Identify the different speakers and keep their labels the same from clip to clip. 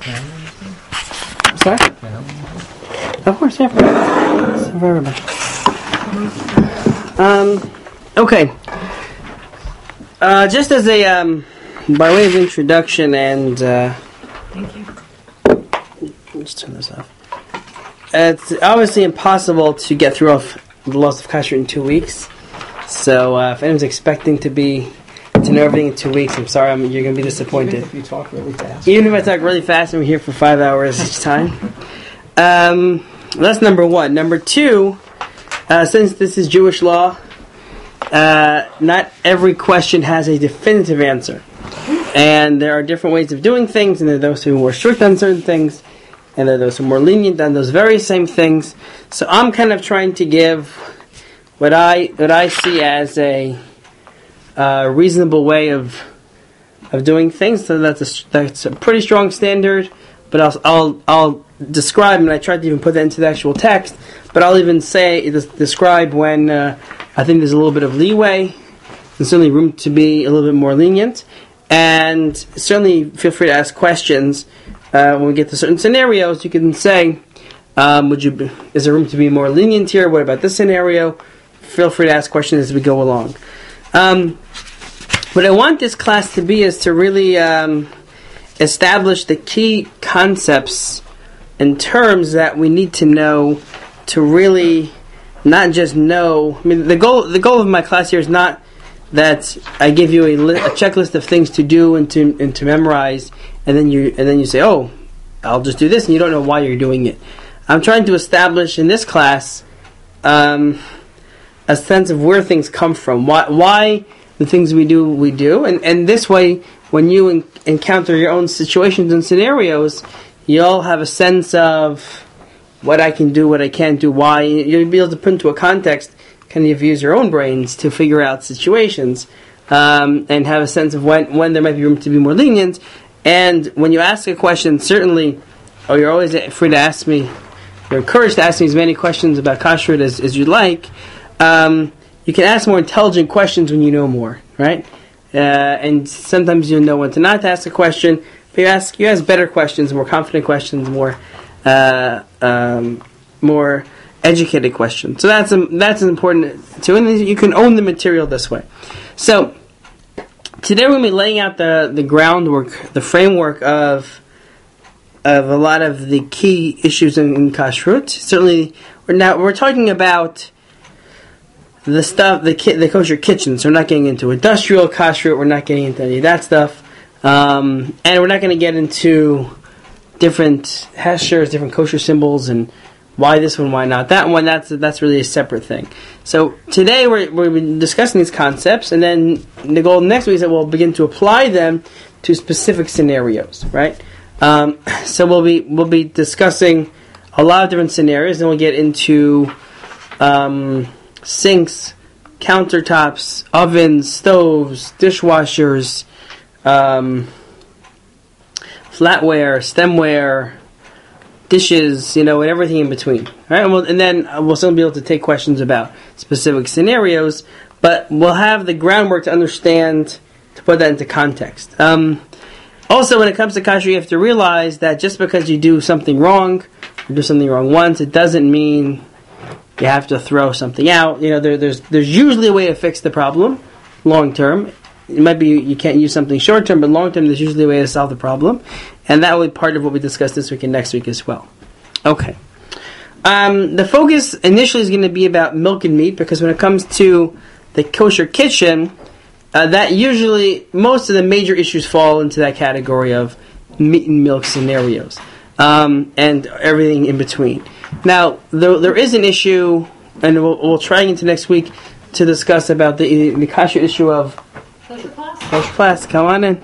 Speaker 1: Sorry? Of course, yeah. For everybody. Okay. Just as a, by way of introduction and,
Speaker 2: Thank you.
Speaker 1: Let's turn this off. It's obviously impossible to get through the loss of kashrut in 2 weeks. So if anyone's expecting to know everything in 2 weeks, I'm sorry, you're going to be disappointed.
Speaker 3: Even if you talk really fast.
Speaker 1: Even if I talk really fast and we're here for 5 hours each time. That's number one. Number two, since this is Jewish law, not every question has a definitive answer. And there are different ways of doing things, and there are those who are more strict on certain things, and there are those who are more lenient on those very same things. So I'm kind of trying to give what I see as a reasonable way of doing things. So that's a pretty strong standard. But I'll describe, and I tried to even put that into the actual text. But I'll even describe when I think there's a little bit of leeway, and certainly room to be a little bit more lenient. And certainly feel free to ask questions when we get to certain scenarios. You can say, is there room to be more lenient here? What about this scenario? Feel free to ask questions as we go along. What I want this class to be is to really establish the key concepts and terms that we need to know to really not just know. I mean, the goal of my class here is not that I give you a checklist of things to do and to memorize, and then you say, oh, I'll just do this, and you don't know why you're doing it. I'm trying to establish in this class a sense of where things come from, why the things we do, and this way, when you encounter your own situations and scenarios, you'll have a sense of what I can do, what I can't do, why. You'll be able to put into a context, kind of use your own brains to figure out situations, and have a sense of when there might be room to be more lenient. And when you ask a question, certainly, you're always free to ask me, you're encouraged to ask me as many questions about kashrut as you'd like. You can ask more intelligent questions when you know more, right? And sometimes you'll know when to not ask a question, but you ask better questions, more confident questions, more educated questions. So that's important too, and you can own the material this way. So today we're going to be laying out the groundwork, the framework of a lot of the key issues in kashrut. Certainly, we're talking about the stuff, the kosher kitchen. So we're not getting into industrial kashrut. We're not getting into any of that stuff, and we're not going to get into different hashers, different kosher symbols, and why this one, why not that one. That's really a separate thing. So today we're discussing these concepts, and then the goal next week is that we'll begin to apply them to specific scenarios, right? So we'll be discussing a lot of different scenarios, and we'll get into sinks, countertops, ovens, stoves, dishwashers, flatware, stemware, dishes, and everything in between. Right? And then we'll still be able to take questions about specific scenarios, but we'll have the groundwork to understand, to put that into context. Also, when it comes to kashrut, you have to realize that just because you do something wrong, or do something wrong once, it doesn't mean you have to throw something out. There's usually a way to fix the problem long term. It might be you can't use something short term, but long term there's usually a way to solve the problem. And that will be part of what we discuss this week and next week as well. Okay. The focus initially is going to be about milk and meat, because when it comes to the kosher kitchen, that usually, most of the major issues fall into that category of meat and milk scenarios, and everything in between. Now, there is an issue, and we'll try into next week to discuss about the kashrut issue of
Speaker 2: Kosher class.
Speaker 1: kosher class. Come on in.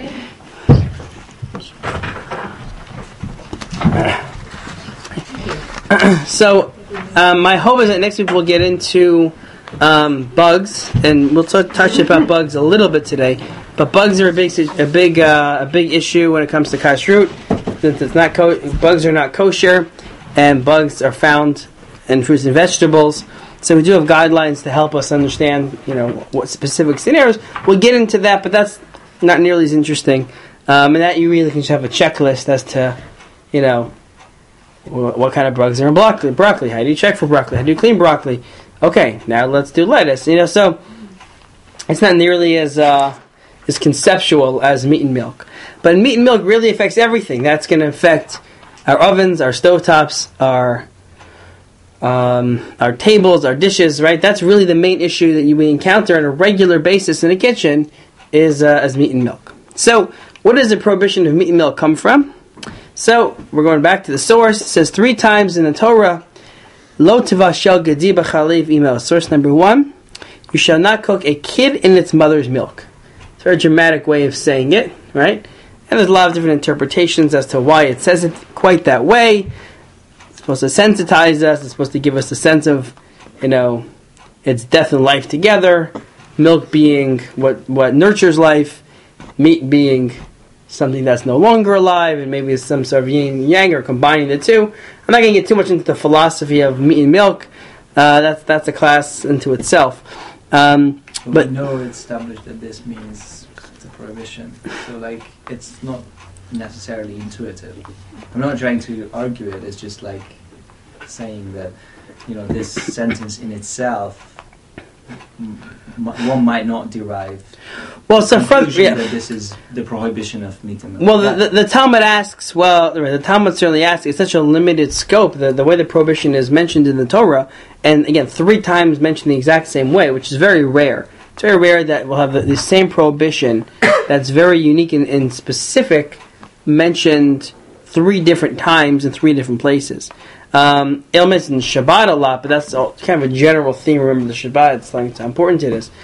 Speaker 1: So, my hope is that next week we'll get into bugs, and we'll touch about bugs a little bit today. But bugs are a big issue when it comes to kashrut. Since it's not bugs are not kosher, and bugs are found in fruits and vegetables. So we do have guidelines to help us understand, what specific scenarios. We'll get into that, but that's not nearly as interesting. And that you really can just have a checklist as to what kind of bugs are in broccoli? How do you check for broccoli? How do you clean broccoli? Okay, now let's do lettuce. So it's not nearly as conceptual as meat and milk. But meat and milk really affects everything. That's going to affect our ovens, our stovetops, our tables, our dishes, right? That's really the main issue that we encounter on a regular basis in a kitchen is as meat and milk. So, what does the prohibition of meat and milk come from? So, we're going back to the source. It says 3 times in the Torah, Lo tevashel gedi b'chalev imo. Source number 1, you shall not cook a kid in its mother's milk. It's a very dramatic way of saying it, right? And there's a lot of different interpretations as to why it says it quite that way. It's supposed to sensitize us. It's supposed to give us a sense of, it's death and life together. Milk being what nurtures life. Meat being something that's no longer alive, and maybe it's some sort of yin and yang, or combining the two. I'm not going to get too much into the philosophy of meat and milk. That's a class into itself. But
Speaker 3: we know it's established that this means it's a prohibition. So, it's not necessarily intuitive. I'm not trying to argue it. It's just saying that, this sentence in itself, one might not derive.
Speaker 1: Well, so from
Speaker 3: that this is the prohibition of meat and milk.
Speaker 1: Well, the Talmud asks. The Talmud certainly asks. It's such a limited scope. The way the prohibition is mentioned in the Torah, and again 3 times mentioned the exact same way, which is very rare. It's very rare that we'll have the same prohibition that's very unique and specific mentioned 3 different times in 3 different places. It'll mention Shabbat a lot, but that's kind of a general theme. Remember the Shabbat; it's how important it is.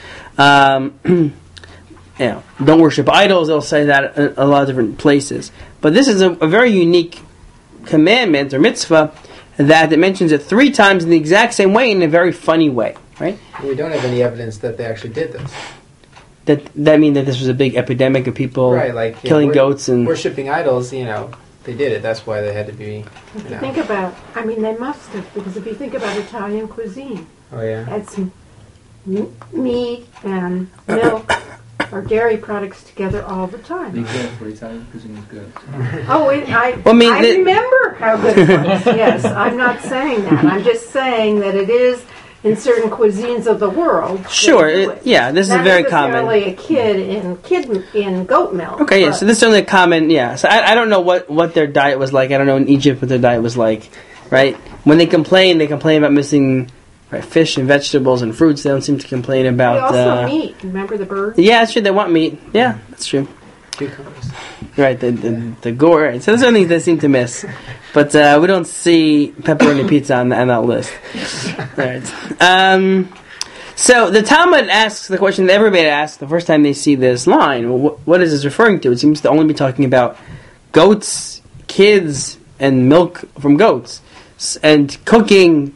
Speaker 1: Don't worship idols. They'll say that in a lot of different places. But this is a very unique commandment or mitzvah that it mentions it 3 times in the exact same way, in a very funny way, right?
Speaker 4: We don't have any evidence that they actually did this.
Speaker 1: That mean that this was a big epidemic of people killing goats and
Speaker 4: worshipping idols. They did it. That's why they had to be.
Speaker 2: If you think about, they must have, because if you think about Italian cuisine, it's meat and milk or dairy products together all the time.
Speaker 3: Be careful, Italian cuisine is good.
Speaker 2: I remember how good it was. Yes, I'm not saying that. I'm just saying that it is in certain cuisines of the world.
Speaker 1: Sure, this is very common.
Speaker 2: Not necessarily a kid in goat milk.
Speaker 1: Okay, so this is only a common, So I don't know what their diet was like. I don't know in Egypt what their diet was like, right? When they complain about missing fish and vegetables and fruits. They don't seem to complain about...
Speaker 2: They also meat. Remember the birds?
Speaker 1: Yeah, that's true. They want meat. Yeah, that's true.
Speaker 4: Cucumbers.
Speaker 1: Right, the gore. Right. So those are things they seem to miss. But we don't see pepperoni pizza on that list. Right. So the Talmud asks the question that everybody asks the first time they see this line. What is this referring to? It seems to only be talking about goats, kids, and milk from goats. And cooking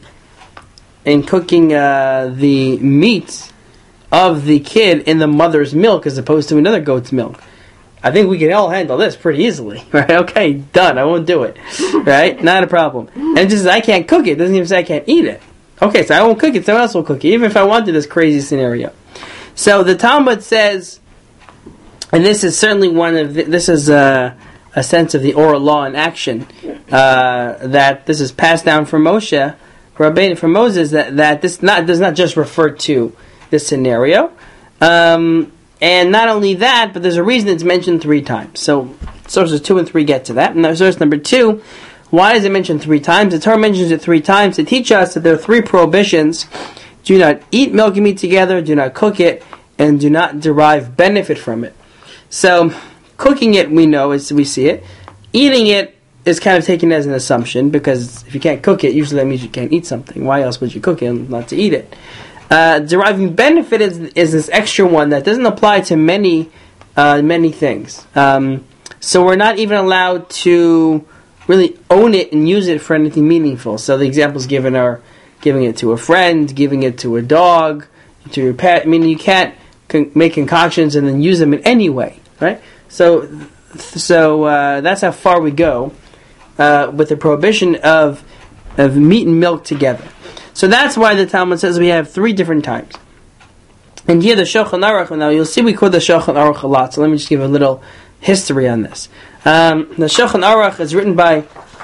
Speaker 1: the meat of the kid in the mother's milk as opposed to another goat's milk. I think we can all handle this pretty easily, right? Okay, done. I won't do it, right? Not a problem. And it just says I can't cook it. It doesn't even say I can't eat it. Okay, so I won't cook it. Someone else will cook it, even if I wanted this crazy scenario. So the Talmud says, and this is certainly this is a sense of the oral law in action, that this is passed down from Moshe, from Moses, that this does not just refer to this scenario. And not only that, but there's a reason it's mentioned 3 times. So sources 2 and 3 get to that. And source number 2, why is it mentioned 3 times? The Torah mentions it 3 times to teach us that there are 3 prohibitions. Do not eat milk and meat together, do not cook it, and do not derive benefit from it. So cooking it, we know as we see it. Eating it is kind of taken as an assumption, because if you can't cook it, usually that means you can't eat something. Why else would you cook it not to eat it? Deriving benefit is this extra one that doesn't apply to many things. So we're not even allowed to really own it and use it for anything meaningful. So the examples given are giving it to a friend, giving it to a dog, to your pet. I mean, you can't make concoctions and then use them in any way, right? So that's how far we go with the prohibition of meat and milk together. So that's why the Talmud says we have 3 different times. And here the Shulchan Aruch, now you'll see we quote the Shulchan Aruch a lot, so let me just give a little history on this. The Shulchan Aruch is written by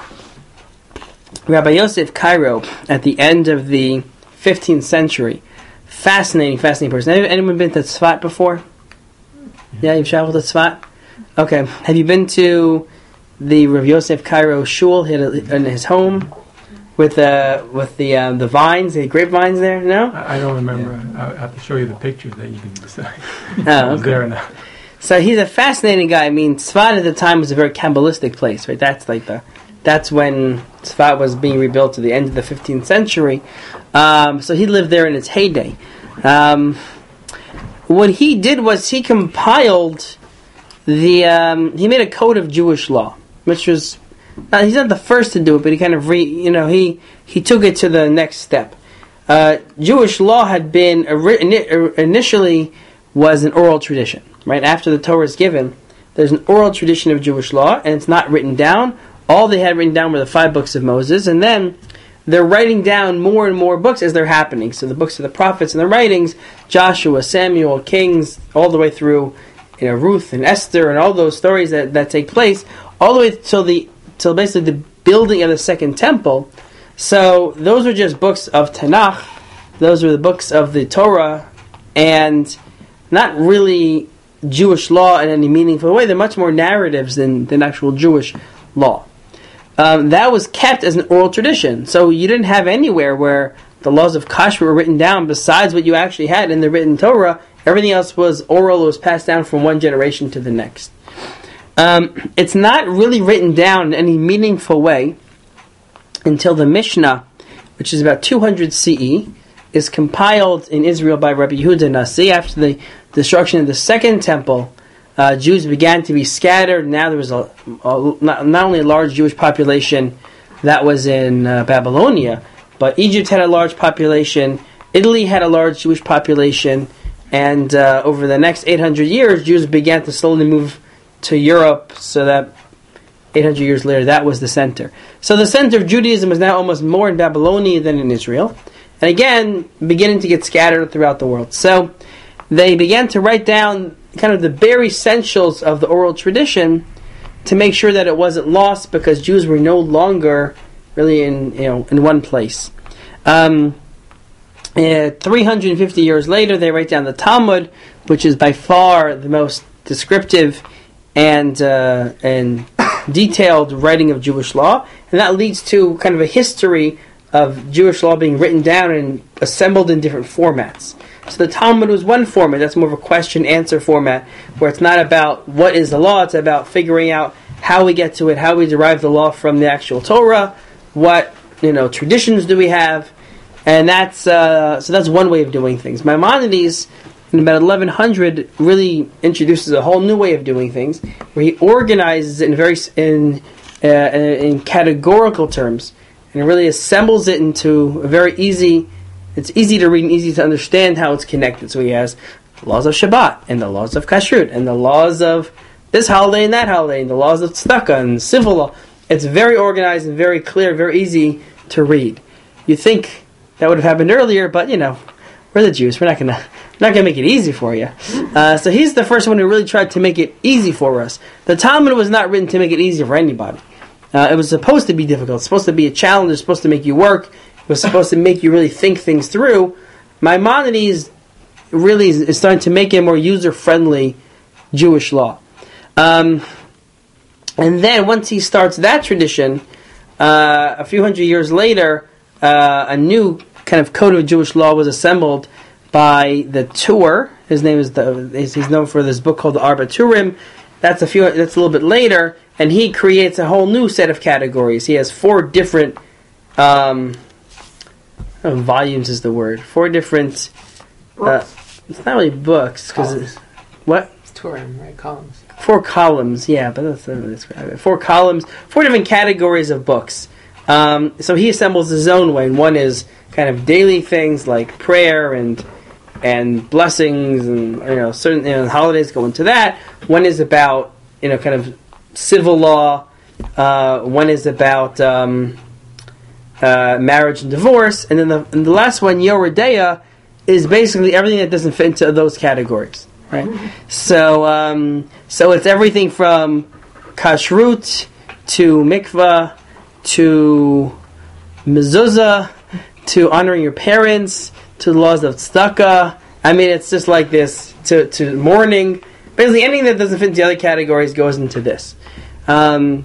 Speaker 1: Rabbi Yosef Karo, at the end of the 15th century, fascinating person. Anyone been to Tzfat before? Yeah, you've traveled to Tzfat? Okay. Have you been to the Rabbi Yosef Karo shul in his home with the vines, the grapevines there? No?
Speaker 5: I don't remember. I'll have to show you the pictures that you can decide.
Speaker 1: Oh, okay.
Speaker 5: There or not.
Speaker 1: So he's a fascinating guy. I mean, Tzfat at the time was a very Kabbalistic place, right? That's when Tzfat was being rebuilt at the end of the 15th century. So he lived there in its heyday. What he did was he compiled he made a code of Jewish law, which was, he's not the first to do it, but he kind of he took it to the next step. Jewish law had been initially was an oral tradition, right? After the Torah is given, there's an oral tradition of Jewish law, and it's not written down. All they had written down were the 5 books of Moses, and then they're writing down more and more books as they're happening. So the books of the prophets and the writings, Joshua, Samuel, Kings, all the way through, Ruth and Esther and all those stories that take place, all the way till basically the building of the Second Temple. So those are just books of Tanakh. Those are the books of the Torah, and not really Jewish law in any meaningful way. They're much more narratives than actual Jewish law. That was kept as an oral tradition. So you didn't have anywhere where the laws of kashrut were written down besides what you actually had in the written Torah. Everything else was oral. It was passed down from one generation to the next. It's not really written down in any meaningful way until the Mishnah, which is about 200 CE, is compiled in Israel by Rabbi Yehuda Nasi. After the destruction of the Second Temple, Jews began to be scattered. Now there was not only a large Jewish population that was in Babylonia, but Egypt had a large population, Italy had a large Jewish population, and over the next 800 years, Jews began to slowly move to Europe, so that 800 years later, that was the center. So the center of Judaism is now almost more in Babylonia than in Israel, and again, beginning to get scattered throughout the world. So they began to write down kind of the bare essentials of the oral tradition to make sure that it wasn't lost, because Jews were no longer really in one place. 350 years later, they write down the Talmud, which is by far the most descriptive and detailed writing of Jewish law, and that leads to kind of a history of Jewish law being written down and assembled in different formats. So the Talmud was one format, that's more of a question-answer format, where it's not about what is the law, it's about figuring out how we get to it, how we derive the law from the actual Torah, what traditions do we have, and that's one way of doing things. Maimonides, in about 1100, really introduces a whole new way of doing things, where he organizes it in categorical terms, and really assembles it into a very easy. It's easy to read and easy to understand how it's connected. So he has the laws of Shabbat, and the laws of Kashrut, and the laws of this holiday and that holiday, and the laws of Tzedakah, and civil law. It's very organized and very clear, very easy to read. You think that would have happened earlier, but we're the Jews. We're not gonna make it easy for you. So he's the first one who really tried to make it easy for us. The Talmud was not written to make it easy for anybody. It was supposed to be difficult. It's supposed to be a challenge. It's supposed to make you work. It was supposed to make you really think things through. Maimonides really is starting to make it a more user-friendly Jewish law. And then once he starts that tradition, a few hundred years later, a new kind of code of Jewish law was assembled by the Tur. His name is he's known for this book called the Arba Turim. That's a little bit later, and he creates a whole new set of categories. He has 4 different volumes is the word. 4 different it's not really books because what?
Speaker 4: It's Turim, right? Columns.
Speaker 1: 4 columns, yeah, but that's not really describe it. 4 columns, 4 different categories of books. So he assembles his own way, and one is kind of daily things like prayer and blessings, and certain holidays go into that. One is about kind of civil law. One is about marriage and divorce, and then the last one, Yoredeya, is basically everything that doesn't fit into those categories, right? So it's everything from kashrut to mikvah to mezuzah, to honoring your parents, to the laws of tzedakah. I mean, it's just like this, to mourning. Basically, anything that doesn't fit into the other categories goes into this. So,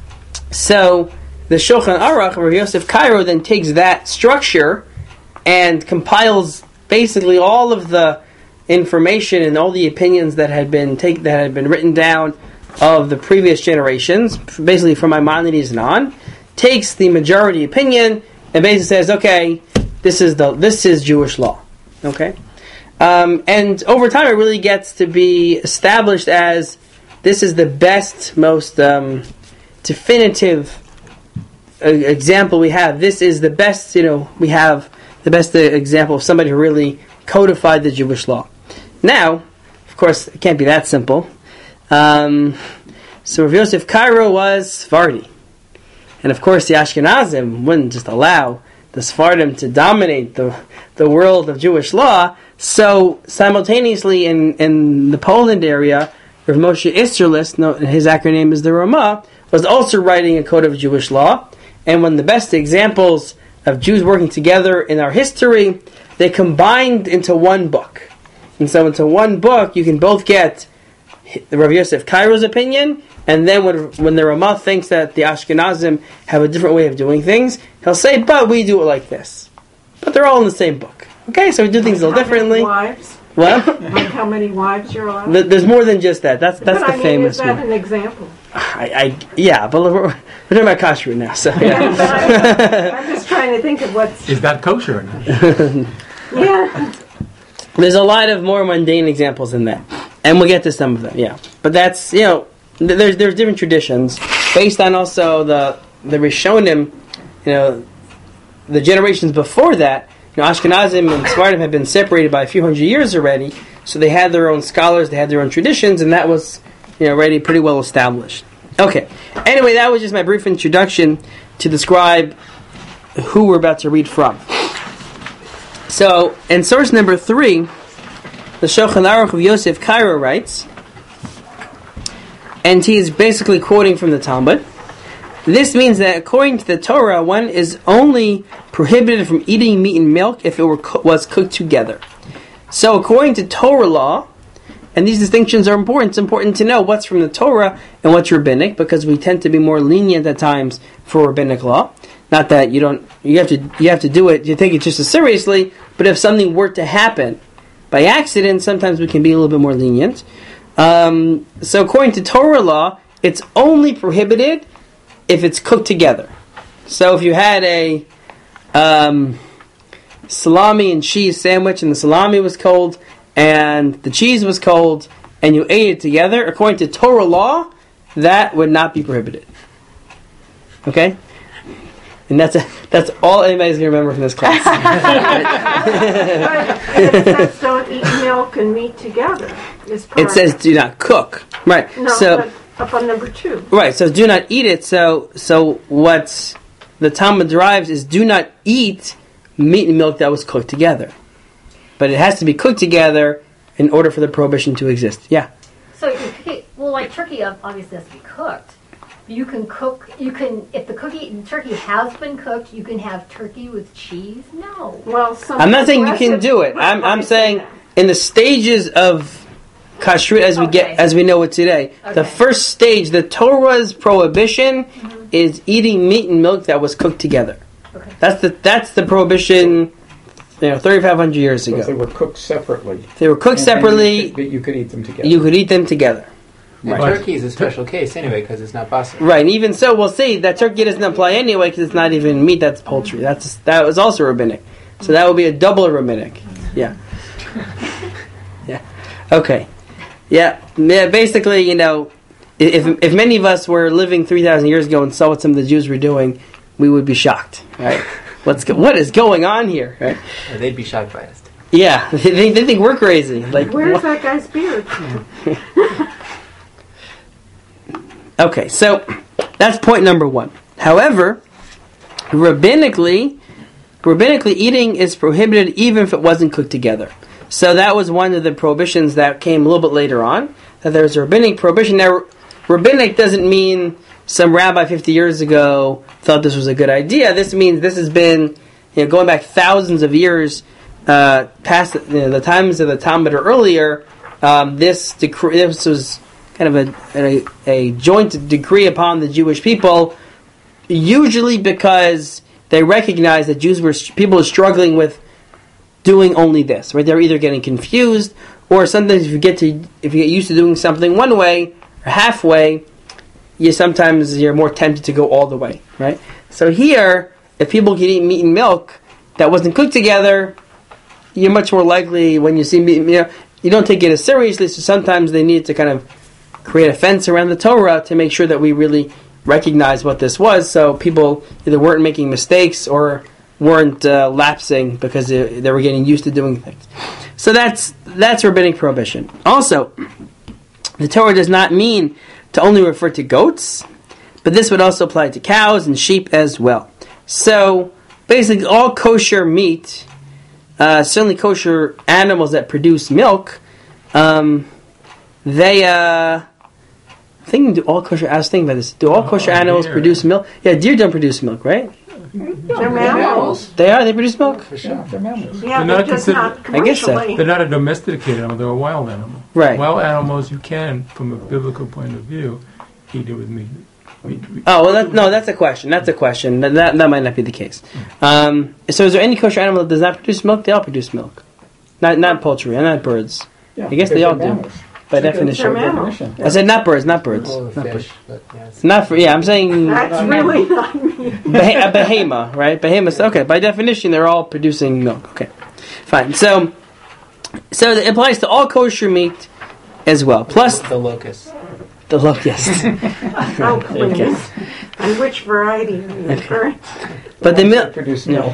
Speaker 1: the Shulchan Aruch, Rav Yosef Karo, then takes that structure and compiles basically all of the information and all the opinions that had been written down of the previous generations, basically from Maimonides and on, takes the majority opinion and basically says, okay, this is Jewish law. Okay? And over time it really gets to be established as this is the best, most definitive example we have. This is the best, we have the best example of somebody who really codified the Jewish law. Now, of course, it can't be that simple. So Rav Yosef Karo was Sephardi. And of course, the Ashkenazim wouldn't just allow the Sephardim to dominate the world of Jewish law. So simultaneously in the Poland area, Rav Moshe Isserles, his acronym is the Ramah, was also writing a code of Jewish law. And one of the best examples of Jews working together in our history, they combined into one book. And so into one book, you can both get Rav Yosef Kairo's opinion, and then when the Ramah thinks that the Ashkenazim have a different way of doing things, he'll say, but we do it like this. But they're all in the same book. Okay, so we do things a little differently.
Speaker 2: Wives?
Speaker 1: What?
Speaker 2: Like how many wives you're allowed?
Speaker 1: There's more than just that. That's the famous one.
Speaker 2: Is that an example?
Speaker 1: Yeah, but we're talking about kashrut now, so yeah.
Speaker 2: I'm just trying to think of what's...
Speaker 5: Is that kosher or not?
Speaker 2: Yeah.
Speaker 1: There's a lot of more mundane examples in that. And we'll get to some of them, yeah. But that's, there's different traditions based on also the Rishonim, the generations before that. Ashkenazim and Sephardim had been separated by a few hundred years already, so they had their own scholars, they had their own traditions, and that was already pretty well established. Okay. Anyway, that was just my brief introduction to describe who we're about to read from. So, in source number 3, the Shulchan Aruch of Yosef Karo writes, and he is basically quoting from the Talmud, this means that according to the Torah, one is only prohibited from eating meat and milk if it was cooked together. So according to Torah law, and these distinctions are important, it's important to know what's from the Torah and what's rabbinic, because we tend to be more lenient at times for rabbinic law. Not that you have to do it, you take it just as seriously, but if something were to happen by accident, sometimes we can be a little bit more lenient. So according to Torah law, it's only prohibited if it's cooked together. So if you had a salami and cheese sandwich and the salami was cold and the cheese was cold and you ate it together, according to Torah law, that would not be prohibited. Okay? And that's all anybody's going to remember from this class.
Speaker 2: It says don't eat milk and meat together.
Speaker 1: It says do not cook. Right.
Speaker 2: No,
Speaker 1: so
Speaker 2: up on number 2.
Speaker 1: Right, so do not eat it. So what the Talmud derives is do not eat meat and milk that was cooked together. But it has to be cooked together in order for the prohibition to exist. Yeah.
Speaker 6: So like turkey obviously has to be cooked. You can cook. If the turkey has been cooked, you can have turkey with cheese. No.
Speaker 2: Well,
Speaker 1: I'm not saying you can do it. I'm saying in the stages of kashrut as we know it today. Okay. The first stage, the Torah's prohibition, is eating meat and milk that was cooked together. Okay. That's the prohibition. 3,500 years ago.
Speaker 7: So they were cooked separately.
Speaker 1: They were cooked separately.
Speaker 7: But you could eat them together.
Speaker 1: You could eat them together.
Speaker 4: Right. Turkey is a special case anyway because it's not basar.
Speaker 1: Right, and even so, we'll see that turkey doesn't apply anyway because it's not even meat. That's poultry. That was also rabbinic. So that would be a double rabbinic. Yeah. Yeah. Okay. Yeah. Basically, if many of us were living 3,000 years ago and saw what some of the Jews were doing, we would be shocked. Right. What is going on here? Right.
Speaker 4: Or they'd be shocked by us.
Speaker 1: Yeah. They think we're crazy. Like,
Speaker 2: where's that guy's beard?
Speaker 1: Okay, so that's point number 1. However, rabbinically eating is prohibited even if it wasn't cooked together. So that was one of the prohibitions that came a little bit later on, that there's a rabbinic prohibition. Now, rabbinic doesn't mean some rabbi 50 years ago thought this was a good idea. This means this has been, going back thousands of years past the times of the Talmud or earlier. This was kind of a joint decree upon the Jewish people, usually because they recognized that people were struggling with doing only this, right? They're either getting confused, or sometimes if you get used to doing something one way or halfway, you're more tempted to go all the way, right? So here, if people can eat meat and milk that wasn't cooked together, you're much more likely when you see meat, you don't take it as seriously. So sometimes they need to kind of create a fence around the Torah to make sure that we really recognize what this was, so people either weren't making mistakes or weren't lapsing because they were getting used to doing things. So that's rabbinic prohibition. Also, the Torah does not mean to only refer to goats, but this would also apply to cows and sheep as well. So basically all kosher meat, certainly kosher animals that produce milk, I was thinking about this. Do all kosher animals produce milk? Yeah, deer don't produce milk, right?
Speaker 2: They're mammals.
Speaker 1: They produce milk?
Speaker 7: For sure. They're mammals.
Speaker 2: Yeah,
Speaker 5: They're not
Speaker 2: just not
Speaker 5: considered-
Speaker 1: I guess so.
Speaker 2: commercially.
Speaker 5: They're not a domesticated animal, they're a wild animal.
Speaker 1: Right.
Speaker 5: Wild animals, you can, from a biblical point of view, eat it with meat.
Speaker 1: Oh, well, that's a question. That's a question. That might not be the case. So is there any kosher animal that does not produce milk? They all produce milk. Not poultry and not birds.
Speaker 7: Yeah,
Speaker 1: I guess they
Speaker 7: because
Speaker 1: all
Speaker 7: they're
Speaker 1: do.
Speaker 7: mammals.
Speaker 1: By
Speaker 2: They're
Speaker 1: definition.
Speaker 2: mammals.
Speaker 1: I said not birds.
Speaker 4: Oh, fish, but
Speaker 1: I'm saying
Speaker 2: That's really not me.
Speaker 1: a behemoth, right? Behemoth. Okay, by definition, they're all producing milk. Okay, fine. So it applies to all kosher meat as well. Plus
Speaker 4: the locust.
Speaker 1: the locust.
Speaker 2: Oh, please. And which variety are you referring?
Speaker 1: But the milk.
Speaker 7: Produce milk.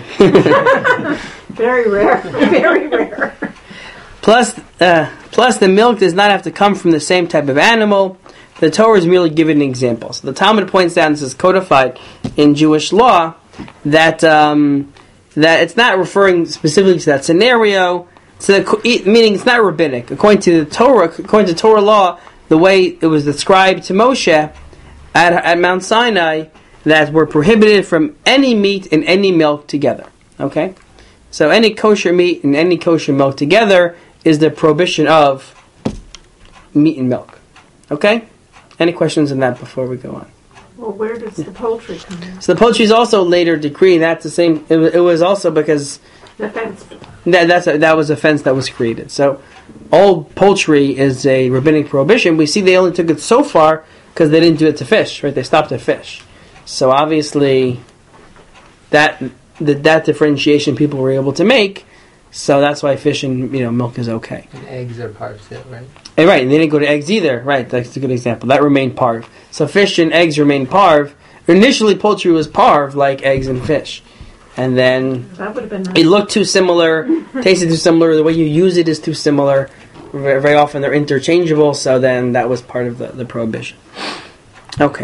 Speaker 2: Very rare. Very rare.
Speaker 1: Plus the milk does not have to come from the same type of animal. The Torah is merely giving an example. So the Talmud points out, and this is codified in Jewish law, that it's not referring specifically to that scenario. Meaning it's not rabbinic. According to Torah law, the way it was described to Moshe at Mount Sinai, that we're prohibited from any meat and any milk together. Okay, so any kosher meat and any kosher milk together is the prohibition of meat and milk. Okay? Any questions on that before we go on?
Speaker 2: Well, where does the poultry come in?
Speaker 1: So the poultry is also later decreed. That's the same. It was also because
Speaker 2: The fence.
Speaker 1: that was a fence that was created. So all poultry is a rabbinic prohibition. We see they only took it so far because they didn't do it to fish, right? They stopped at fish. So obviously that differentiation people were able to make. So that's why fish and milk is okay.
Speaker 4: And eggs are part of it, right?
Speaker 1: And right, and they didn't go to eggs either. Right, that's a good example. That remained parv. So fish and eggs remained parv. Initially, poultry was parv, like eggs and fish. And then
Speaker 2: That would have been nice.
Speaker 1: it looked too similar, tasted too similar, the way you use it is too similar. Very often they're interchangeable, so then that was part of the prohibition. Okay.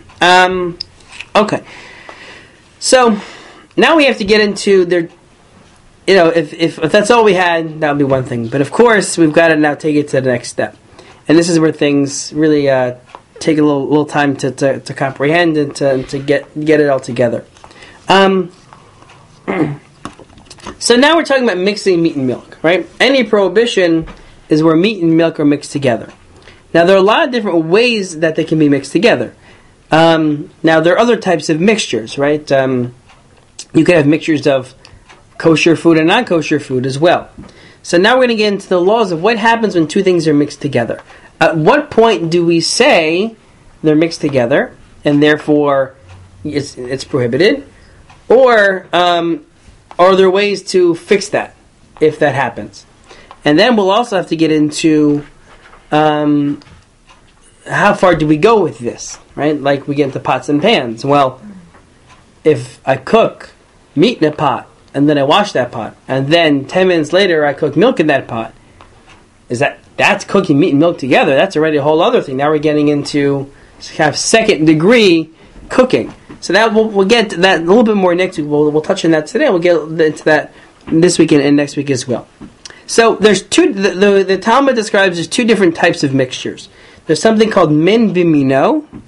Speaker 1: Okay. So, now we have to get into their... if that's all we had, that would be one thing. But of course, we've got to now take it to the next step. And this is where things really take a little time to comprehend and to get it all together. So now we're talking about mixing meat and milk, right? Any prohibition is where meat and milk are mixed together. Now there are a lot of different ways that they can be mixed together. Now there are other types of mixtures, right? You could have mixtures of kosher food and non-kosher food as well. So now we're going to get into the laws of what happens when two things are mixed together. At what point do we say they're mixed together and therefore it's prohibited? Or are there ways to fix that if that happens? And then we'll also have to get into how far do we go with this, right? Like we get into pots and pans. Well, if I cook meat in a pot and then I wash that pot and then 10 minutes later I cook milk in that pot, that's cooking meat and milk together. That's already a whole other thing. Now we're getting into kind of second degree cooking. So that we'll get to that a little bit more next week. We'll touch on that today. We'll get into that this week and next week as well. So there's two. The Talmud describes there's two different types of mixtures. There's something called min bimino,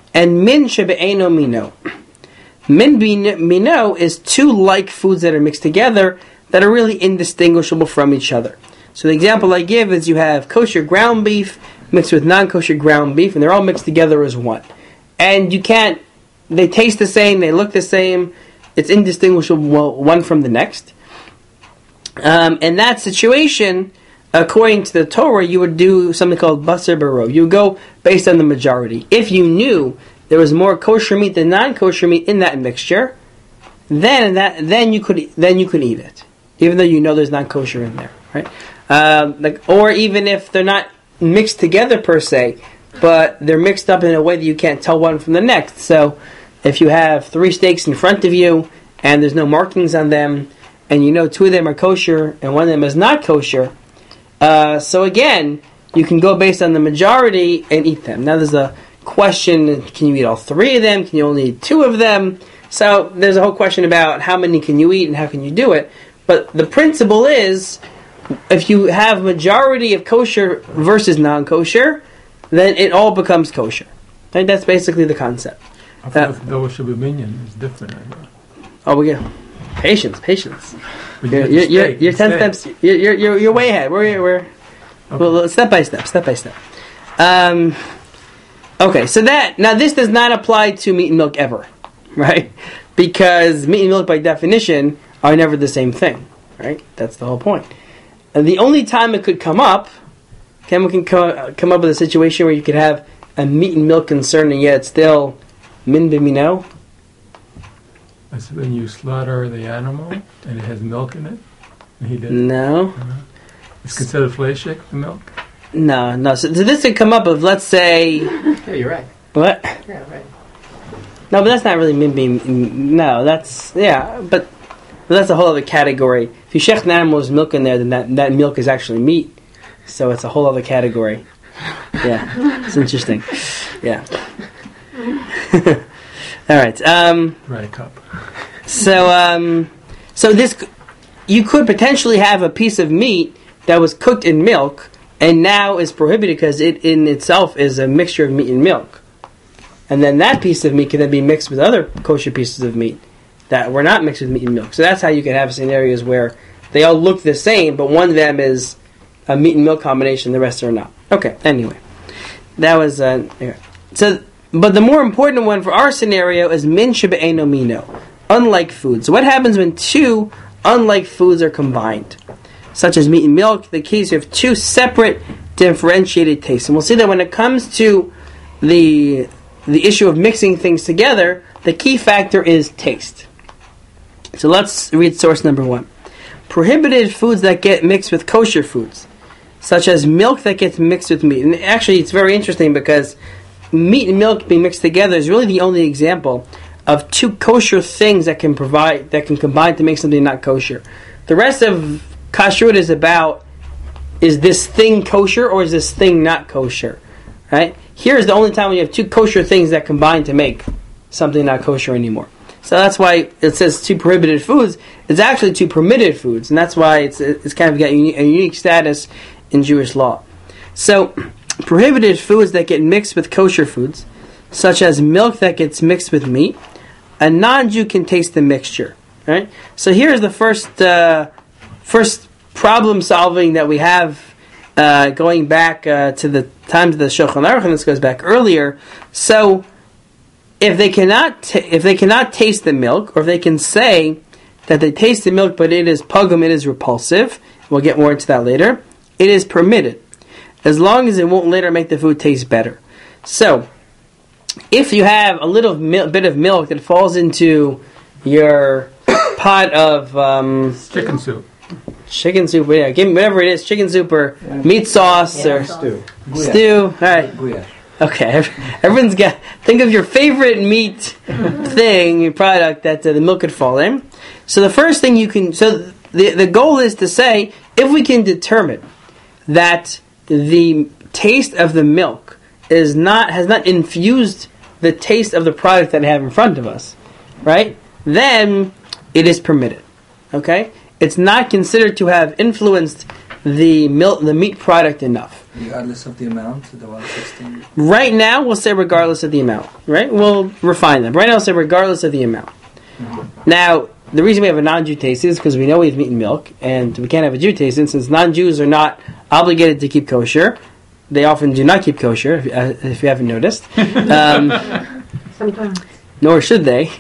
Speaker 1: and min shebe'eno mino. Min mino is two like foods that are mixed together that are really indistinguishable from each other. So the example I give is you have kosher ground beef mixed with non-kosher ground beef, and they're all mixed together as one. And you can't, they taste the same, they look the same, it's indistinguishable one from the next. In that situation, according to the Torah, you would do something called basar baro. You would go based on the majority. If you knew there was more kosher meat than non-kosher meat in that mixture, then you could eat it, even though you know there's non-kosher in there, right? Or even if they're not mixed together per se, but they're mixed up in a way that you can't tell one from the next. So, if you have 3 steaks in front of you and there's no markings on them, and you know 2 of them are kosher and 1 of them is not kosher, so again, you can go based on the majority and eat them. Now, there's a question: can you eat all 3 of them? Can you only eat 2 of them? So there's a whole question about how many can you eat and how can you do it. But the principle is, if you have majority of kosher versus non-kosher, then it all becomes kosher. Right? That's basically the concept.
Speaker 5: I thought the Shabbat is different.
Speaker 1: Oh, we get patience.
Speaker 5: But
Speaker 1: You're 10 steps. You're way ahead. We're okay. Well, step by step. Okay, so this does not apply to meat and milk ever, right? Because meat and milk, by definition, are never the same thing, right? That's the whole point. And the only time it could come up, we can come up with a situation where you could have a meat and milk concern, and yet it's still min b'mino.
Speaker 5: That's when you slaughter the animal and it has milk in it. And he did.
Speaker 1: No.
Speaker 5: It's considered fleshik, the milk.
Speaker 1: No. So this could come up of, let's say.
Speaker 4: Yeah, you're right.
Speaker 1: What?
Speaker 4: Yeah, right.
Speaker 1: No, but that's not really min b'mino. No, that's but that's a whole other category. If you shecht an animal's milk in there, then that milk is actually meat. So it's a whole other category. Yeah, it's interesting. Yeah. All right.
Speaker 5: Right cup.
Speaker 1: So this, you could potentially have a piece of meat that was cooked in milk and now is prohibited because it in itself is a mixture of meat and milk. And then that piece of meat can then be mixed with other kosher pieces of meat that were not mixed with meat and milk. So that's how you can have scenarios where they all look the same, but one of them is a meat and milk combination, the rest are not. Okay, anyway. That was... So, but the more important one for our scenario is min shebe'eno mino, unlike foods. So what happens when 2 unlike foods are combined? Such as meat and milk, the case you have 2 separate, differentiated tastes. And we'll see that when it comes to the issue of mixing things together, the key factor is taste. So let's read source number 1. Prohibited foods that get mixed with kosher foods, such as milk that gets mixed with meat. And actually, it's very interesting because meat and milk being mixed together is really the only example of 2 kosher things that can combine to make something not kosher. The rest of kashrut is about, is this thing kosher or is this thing not kosher? Right? Here is the only time when you have 2 kosher things that combine to make something not kosher anymore. So that's why it says 2 prohibited foods. It's actually 2 permitted foods, and that's why it's kind of got a unique status in Jewish law. So, prohibited foods that get mixed with kosher foods, such as milk that gets mixed with meat, a non-Jew can taste the mixture. Right? So here's the first problem solving that we have going back to the times of the Shulchan Aruch, and this goes back earlier. So, if they cannot taste the milk, or if they can say that they taste the milk, but it is pugum, it is repulsive, we'll get more into that later, it is permitted, as long as it won't later make the food taste better. So, if you have a little bit of milk that falls into your pot of
Speaker 5: chicken soup,
Speaker 1: yeah, give me whatever it is, chicken soup or meat sauce or
Speaker 3: stew.
Speaker 1: All right. Okay, everyone's got, think of your favorite meat thing, your product that the milk could fall in. So the first thing you can, so the goal is to say, if we can determine that the taste of the milk has not infused the taste of the product that I have in front of us, right? Then it is permitted. Okay? It's not considered to have influenced the meat product enough.
Speaker 3: Regardless of the amount, the 160.
Speaker 1: Right now, we'll say regardless of the amount. Right? We'll refine them. Right now, we'll say regardless of the amount. Mm-hmm. Now, the reason we have a non-Jew taste is because we know we have meat and milk, and we can't have a Jew taste since non-Jews are not obligated to keep kosher. They often do not keep kosher, if you haven't noticed.
Speaker 2: Sometimes.
Speaker 1: Nor should they.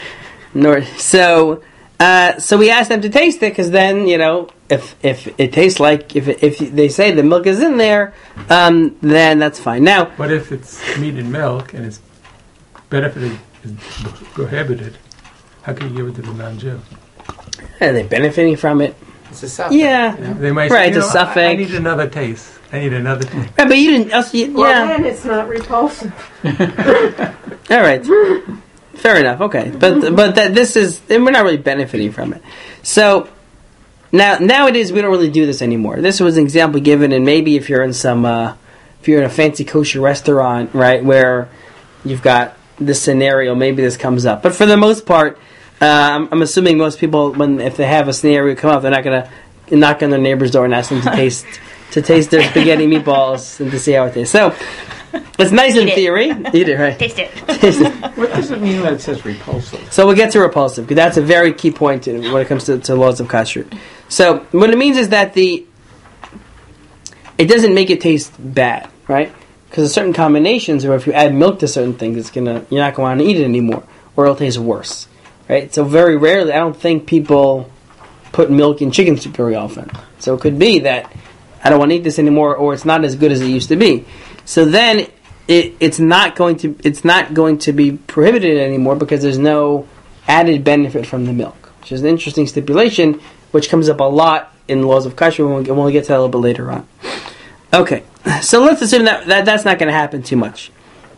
Speaker 1: So we ask them to taste it because then, if it tastes like, if they say the milk is in there, then that's fine. Now,
Speaker 5: but if it's meat and milk and it's benefited, is prohibited, how can you give it to the non-Jew?
Speaker 1: Are they benefiting from it?
Speaker 4: It's a suffix.
Speaker 1: Yeah.
Speaker 5: They might
Speaker 1: say,
Speaker 5: it's a
Speaker 1: suffix.
Speaker 5: I need another taste. Right,
Speaker 1: but you didn't.
Speaker 2: Well, then it's not repulsive.
Speaker 1: All right. Fair enough. Okay, but that this is, and we're not really benefiting from it. So nowadays we don't really do this anymore. This was an example given, and maybe if you're in if you're in a fancy kosher restaurant, right, where you've got this scenario, maybe this comes up. But for the most part, I'm assuming most people, if they have a scenario come up, they're not going to knock on their neighbor's door and ask them to taste their spaghetti meatballs and to see how it tastes. So it's nice in theory. Eat it, right?
Speaker 6: Taste it.
Speaker 7: What does it mean when it says repulsive?
Speaker 1: So we'll get to repulsive, because that's a very key point when it comes to laws of kashrut. So what it means is that it doesn't make it taste bad, right? Because of certain combinations, or if you add milk to certain things, you're not going to want to eat it anymore, or it'll taste worse, right? So very rarely, I don't think people put milk in chicken soup very often. So it could be that I don't want to eat this anymore, or it's not as good as it used to be. So then it's not going to be prohibited anymore because there's no added benefit from the milk, which is an interesting stipulation, which comes up a lot in laws of kashrut. We'll get to that a little bit later on. Okay, so let's assume that that's not going to happen too much.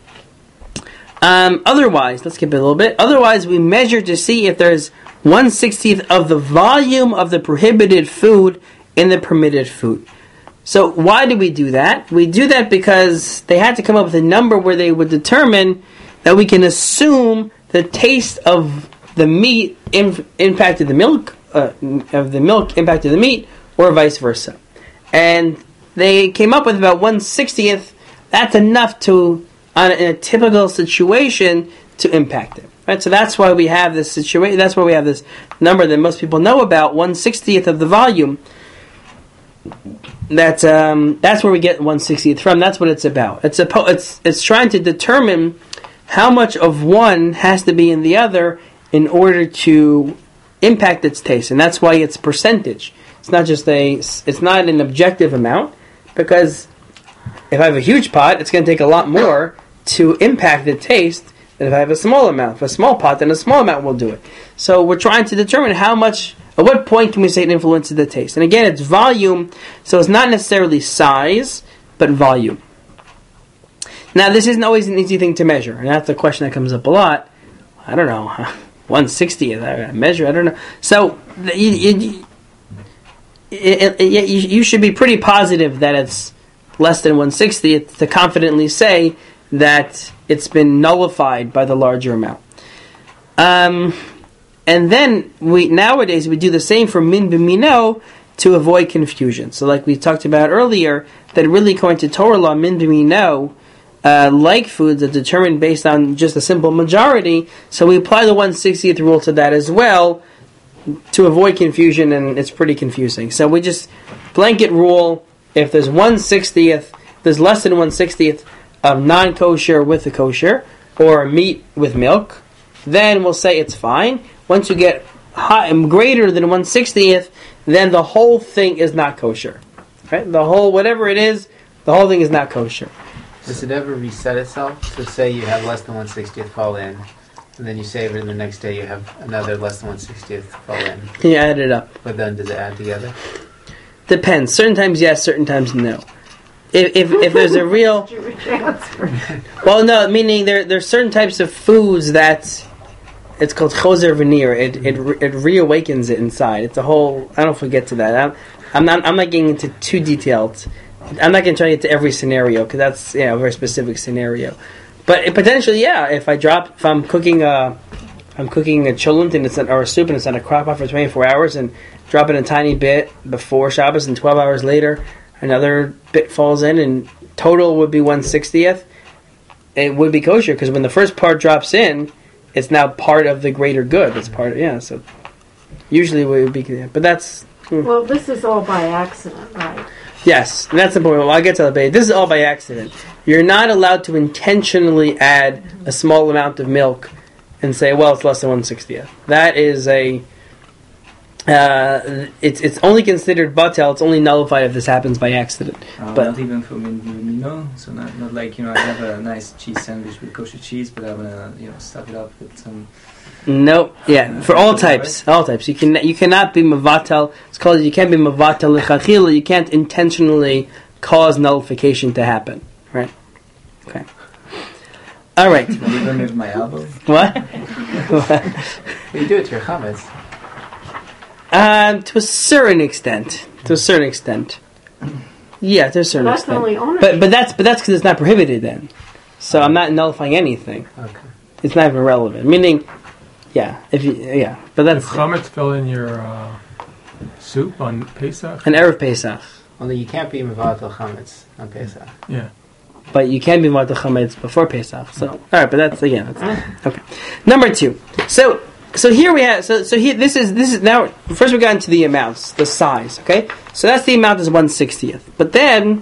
Speaker 1: Otherwise, let's skip it a little bit. Otherwise, we measure to see if there's 1/60th of the volume of the prohibited food in the permitted food. So why do we do that? We do that because they had to come up with a number where they would determine that we can assume the taste of the meat impacted the milk, of the milk impacted the meat, or vice versa. And they came up with about 1/60th. That's enough in a typical situation to impact it. Right? So that's why we have this situation. That's why we have this number that most people know about, 1/60th of the volume. That's where we get 1/60th from. That's what it's about. It's trying to determine how much of one has to be in the other in order to impact its taste, and that's why it's percentage. It's not an objective amount, because if I have a huge pot, it's going to take a lot more to impact the taste than if I have a small amount. If a small pot, then a small amount will do it. So we're trying to determine how much. At what point can we say it influences the taste? And again, it's volume, so it's not necessarily size, but volume. Now, this isn't always an easy thing to measure, and that's a question that comes up a lot. I don't know, 1/60th, I gotta measure, I don't know. So, you should be pretty positive that it's less than 1/60th to confidently say that it's been nullified by the larger amount. And then nowadays we do the same for min b'mino to avoid confusion. So like we talked about earlier, that really according to Torah law, min b'mino, like foods are determined based on just a simple majority. So we apply the 1/60th rule to that as well to avoid confusion, and it's pretty confusing. So we just blanket rule, if there's 1/60th, there's less than 1/60th of non-kosher with the kosher, or meat with milk, then we'll say it's fine. Once you get greater than 1/60th, then the whole thing is not kosher. Right? The whole, whatever it is, the whole thing is not kosher.
Speaker 4: Does it ever reset itself? So say you have less than 1/60th fall in, and then you save it, and the next day you have another less than 1/60th fall in.
Speaker 1: Can you add it up?
Speaker 4: But then does it add together?
Speaker 1: Depends. Certain times yes, certain times no. If there's a real... Well, no, meaning there's certain types of foods that... It's called choser v'nir. It reawakens it inside. It's a whole... I don't know if we'll get to that. I'm not getting into too detailed. I'm not going to try to get to every scenario, because that's a very specific scenario. But potentially, yeah, if I'm cooking a I'm cooking a cholent or a soup and it's on a crock pot for 24 hours and drop in a tiny bit before Shabbos and 12 hours later another bit falls in and total would be 1/60th, it would be kosher because when the first part drops in, it's now part of the greater good. It's part of, so usually it would be, but that's...
Speaker 2: Well, this is all by accident, right?
Speaker 1: Yes, and that's important. Well, I'll get to that. This is all by accident. You're not allowed to intentionally add a small amount of milk and say, well, it's less than 1/60th. That is it's only considered batel. It's only nullified if this happens by accident.
Speaker 3: But not even for me, so not like I have a nice cheese sandwich with kosher cheese, but I'm gonna stuff it up with some.
Speaker 1: Nope. Yeah, for all types, you cannot be mevatel. It's called you can't be mevatel lechachila. You can't intentionally cause nullification to happen. Right. Okay. All right.
Speaker 3: Even with my elbow.
Speaker 1: What?
Speaker 4: You do it to your chametz.
Speaker 1: To a certain extent. Yeah, to a certain extent.
Speaker 2: That's only ownership.
Speaker 1: But that's because it's not prohibited then. So I'm not nullifying anything.
Speaker 4: Okay.
Speaker 1: It's not even relevant. Meaning, but that's...
Speaker 5: If chametz fell in your soup on Pesach?
Speaker 1: An Erev Pesach.
Speaker 4: Only you can't be mevatel chametz on Pesach.
Speaker 5: Yeah.
Speaker 1: But you can be mevatel chametz before Pesach. So, alright, but that's okay. Number 2. So here we have, so here, this is now, first we got into the amounts, the size, okay? So that's the amount is 1/60th. But then,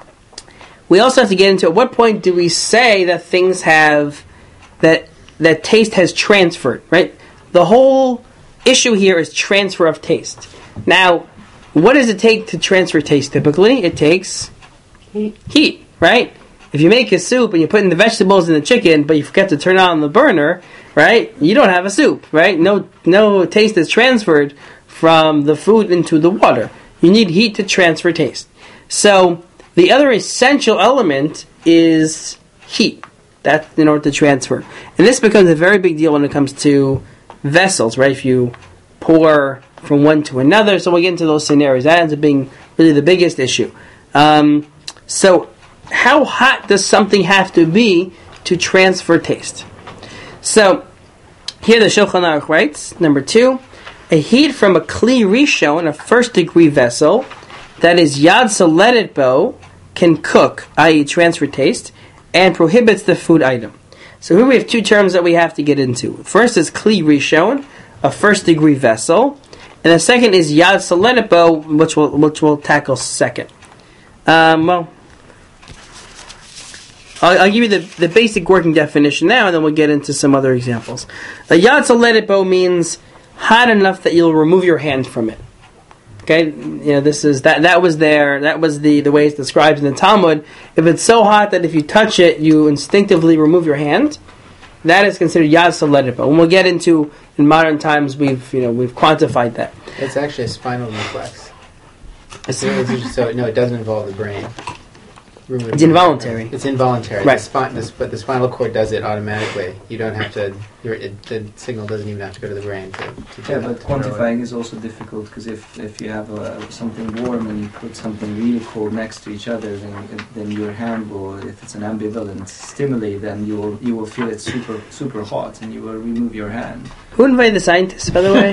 Speaker 1: we also have to get into at what point do we say that things have, that taste has transferred, right? The whole issue here is transfer of taste. Now, what does it take to transfer taste typically? It takes heat, right? If you make a soup and you put in the vegetables and the chicken, but you forget to turn on the burner, right? You don't have a soup, right? No taste is transferred from the food into the water. You need heat to transfer taste. So the other essential element is heat. That's in order to transfer. And this becomes a very big deal when it comes to vessels, right? If you pour from one to another, so we'll get into those scenarios. That ends up being really the biggest issue. So how hot does something have to be to transfer taste? So, here the Shulchan Aruch writes, number 2, a heat from a kli rishon, a first degree vessel, that is yad soledet bo, can cook, i.e. transfer taste, and prohibits the food item. So here we have 2 terms that we have to get into. First is kli rishon, a first degree vessel, and the second is yad soledet bo, which we'll tackle second. I'll give you the basic working definition now, and then we'll get into some other examples. A yad soledet bo means hot enough that you'll remove your hand from it. Okay, this is that was there. That was the way it's described in the Talmud. If it's so hot that if you touch it, you instinctively remove your hand, that is considered yad soledet bo. When we'll get into in modern times, we've quantified that.
Speaker 4: It's actually a spinal reflex. So it doesn't involve the brain.
Speaker 1: It's involuntary.
Speaker 4: It's involuntary.
Speaker 1: Right.
Speaker 4: But the spinal cord does it automatically. You don't have to. The signal doesn't even have to go to the brain to
Speaker 3: but quantifying is also difficult because if you have something warm and you put something really cold next to each other, then your hand will, if it's an ambivalent stimuli, then you will feel it super super hot and you will remove your hand.
Speaker 1: Who invited the scientists, by the way?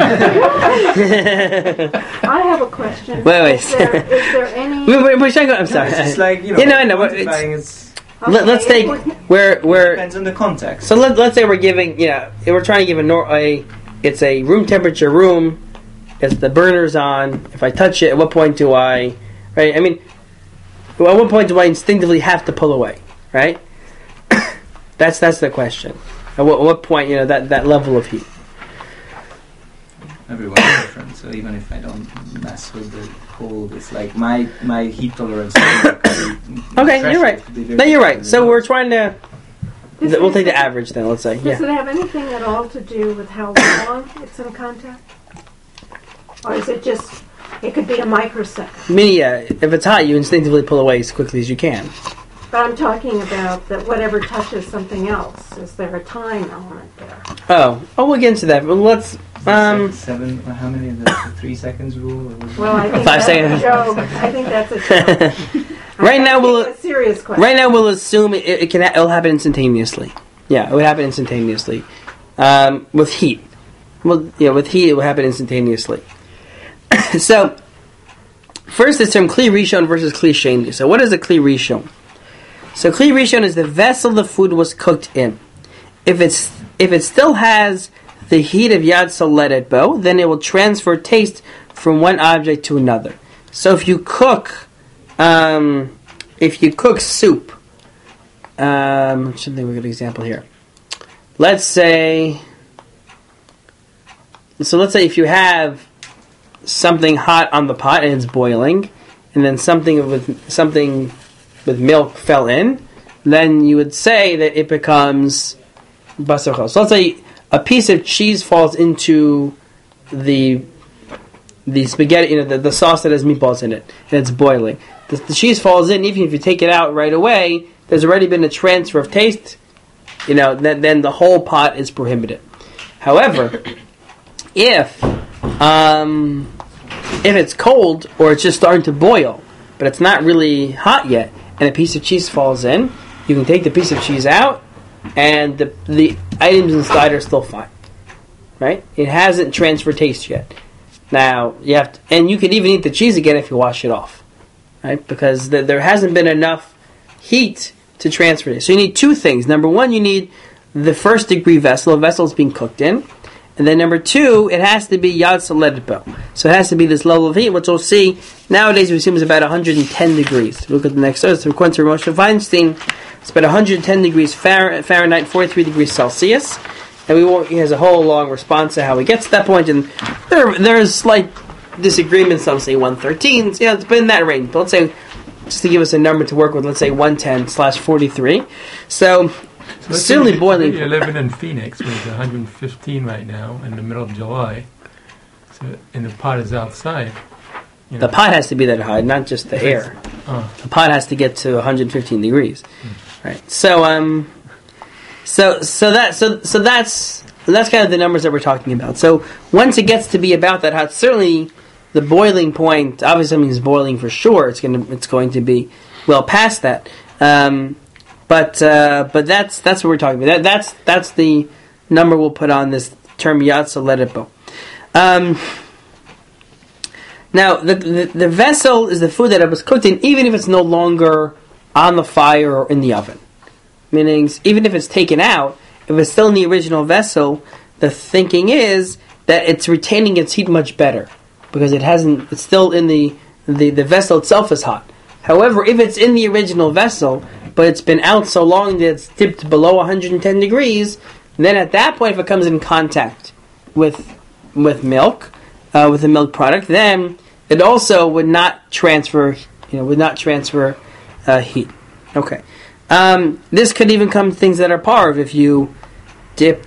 Speaker 2: I have a question.
Speaker 1: Wait.
Speaker 2: Is there any?
Speaker 1: We're trying to, I'm sorry.
Speaker 3: It's just like
Speaker 1: I know. Let's take where
Speaker 3: depends on the context.
Speaker 1: So let's say we're giving we're trying to give it's a room temperature room. It's the burner's on. If I touch it, at what point do I? Right. I mean, at what point do I instinctively have to pull away? Right. That's the question. At what point that level of heat?
Speaker 3: Everyone's different, so even if I don't mess with the cold, it's like my heat tolerance.
Speaker 1: Okay, you're right. No, you're right. So we're trying to. We'll take the average then. Let's say.
Speaker 2: Does it have anything at all to do with how long it's in contact, or is it just? It could be a microsecond.
Speaker 1: If it's hot, you instinctively pull away as quickly as you can.
Speaker 2: But I'm talking about that whatever touches something else. Is there a time element there?
Speaker 1: Oh, we'll get into that. But let's.
Speaker 3: 7. How many? The 3 seconds rule?
Speaker 2: Well, I think
Speaker 1: 5 seconds.
Speaker 2: I think that's a joke.
Speaker 1: Right now,
Speaker 2: a serious question.
Speaker 1: Right now, we'll assume it'll happen instantaneously. Yeah, it would happen instantaneously. with heat. Well, with heat it will happen instantaneously. So, first this term Kli Rishon versus Kli Sheni. So what is a Kli Rishon? So Kli Rishon is the vessel the food was cooked in. If it still has the heat of Yad Soledet Bo, then it will transfer taste from one object to another. So if you cook soup, I'm trying to think of a good example here. Let's say if you have something hot on the pot and it's boiling, and then something with milk fell in, then you would say that it becomes basar chol. So let's say a piece of cheese falls into the spaghetti, the sauce that has meatballs in it, and it's boiling. The cheese falls in. Even if you take it out right away, there's already been a transfer of taste. Then the whole pot is prohibited. However, if it's cold or it's just starting to boil, but it's not really hot yet, and a piece of cheese falls in, you can take the piece of cheese out, and the items inside are still fine. Right? It hasn't transferred taste yet. Now and you can even eat the cheese again if you wash it off, right? Because there hasn't been enough heat to transfer it. So you need two things. Number one, you need the first degree vessel. A vessel is being cooked in. And then number two, it has to be Yad Soledet Bo. So it has to be this level of heat, which we'll see nowadays we assume is about 110 degrees. Look at the next verse. According to Moshe Feinstein, it's about 110 degrees Fahrenheit, 43 degrees Celsius. And he has a whole long response to how he gets to that point. And there's slight disagreements. Some say 113. It's been in that range. But let's say, just to give us a number to work with, let's say 110/43. So still boiling.
Speaker 5: You're living in Phoenix, where it's 115 right now, in the middle of July. So, and the pot is outside.
Speaker 1: The pot has to be that high, not just the air. The pot has to get to 115 degrees. Right. So that's kind of the numbers that we're talking about. So once it gets to be about that hot, certainly the boiling point obviously means boiling for sure. It's going to be well past that. But that's what we're talking about. That's the number we'll put on this term Yad Soledet Bo. Now the vessel is the food that it was cooked in, even if it's no longer on the fire or in the oven. Meaning, even if it's taken out, if it's still in the original vessel, the thinking is that it's retaining its heat much better because it's still in the vessel itself is hot. However, if it's in the original vessel, but it's been out so long that it's dipped below 110 degrees, then at that point, if it comes in contact with milk, with the milk product, then it also would not transfer heat. Okay. This could even come to things that are parv. If you dip,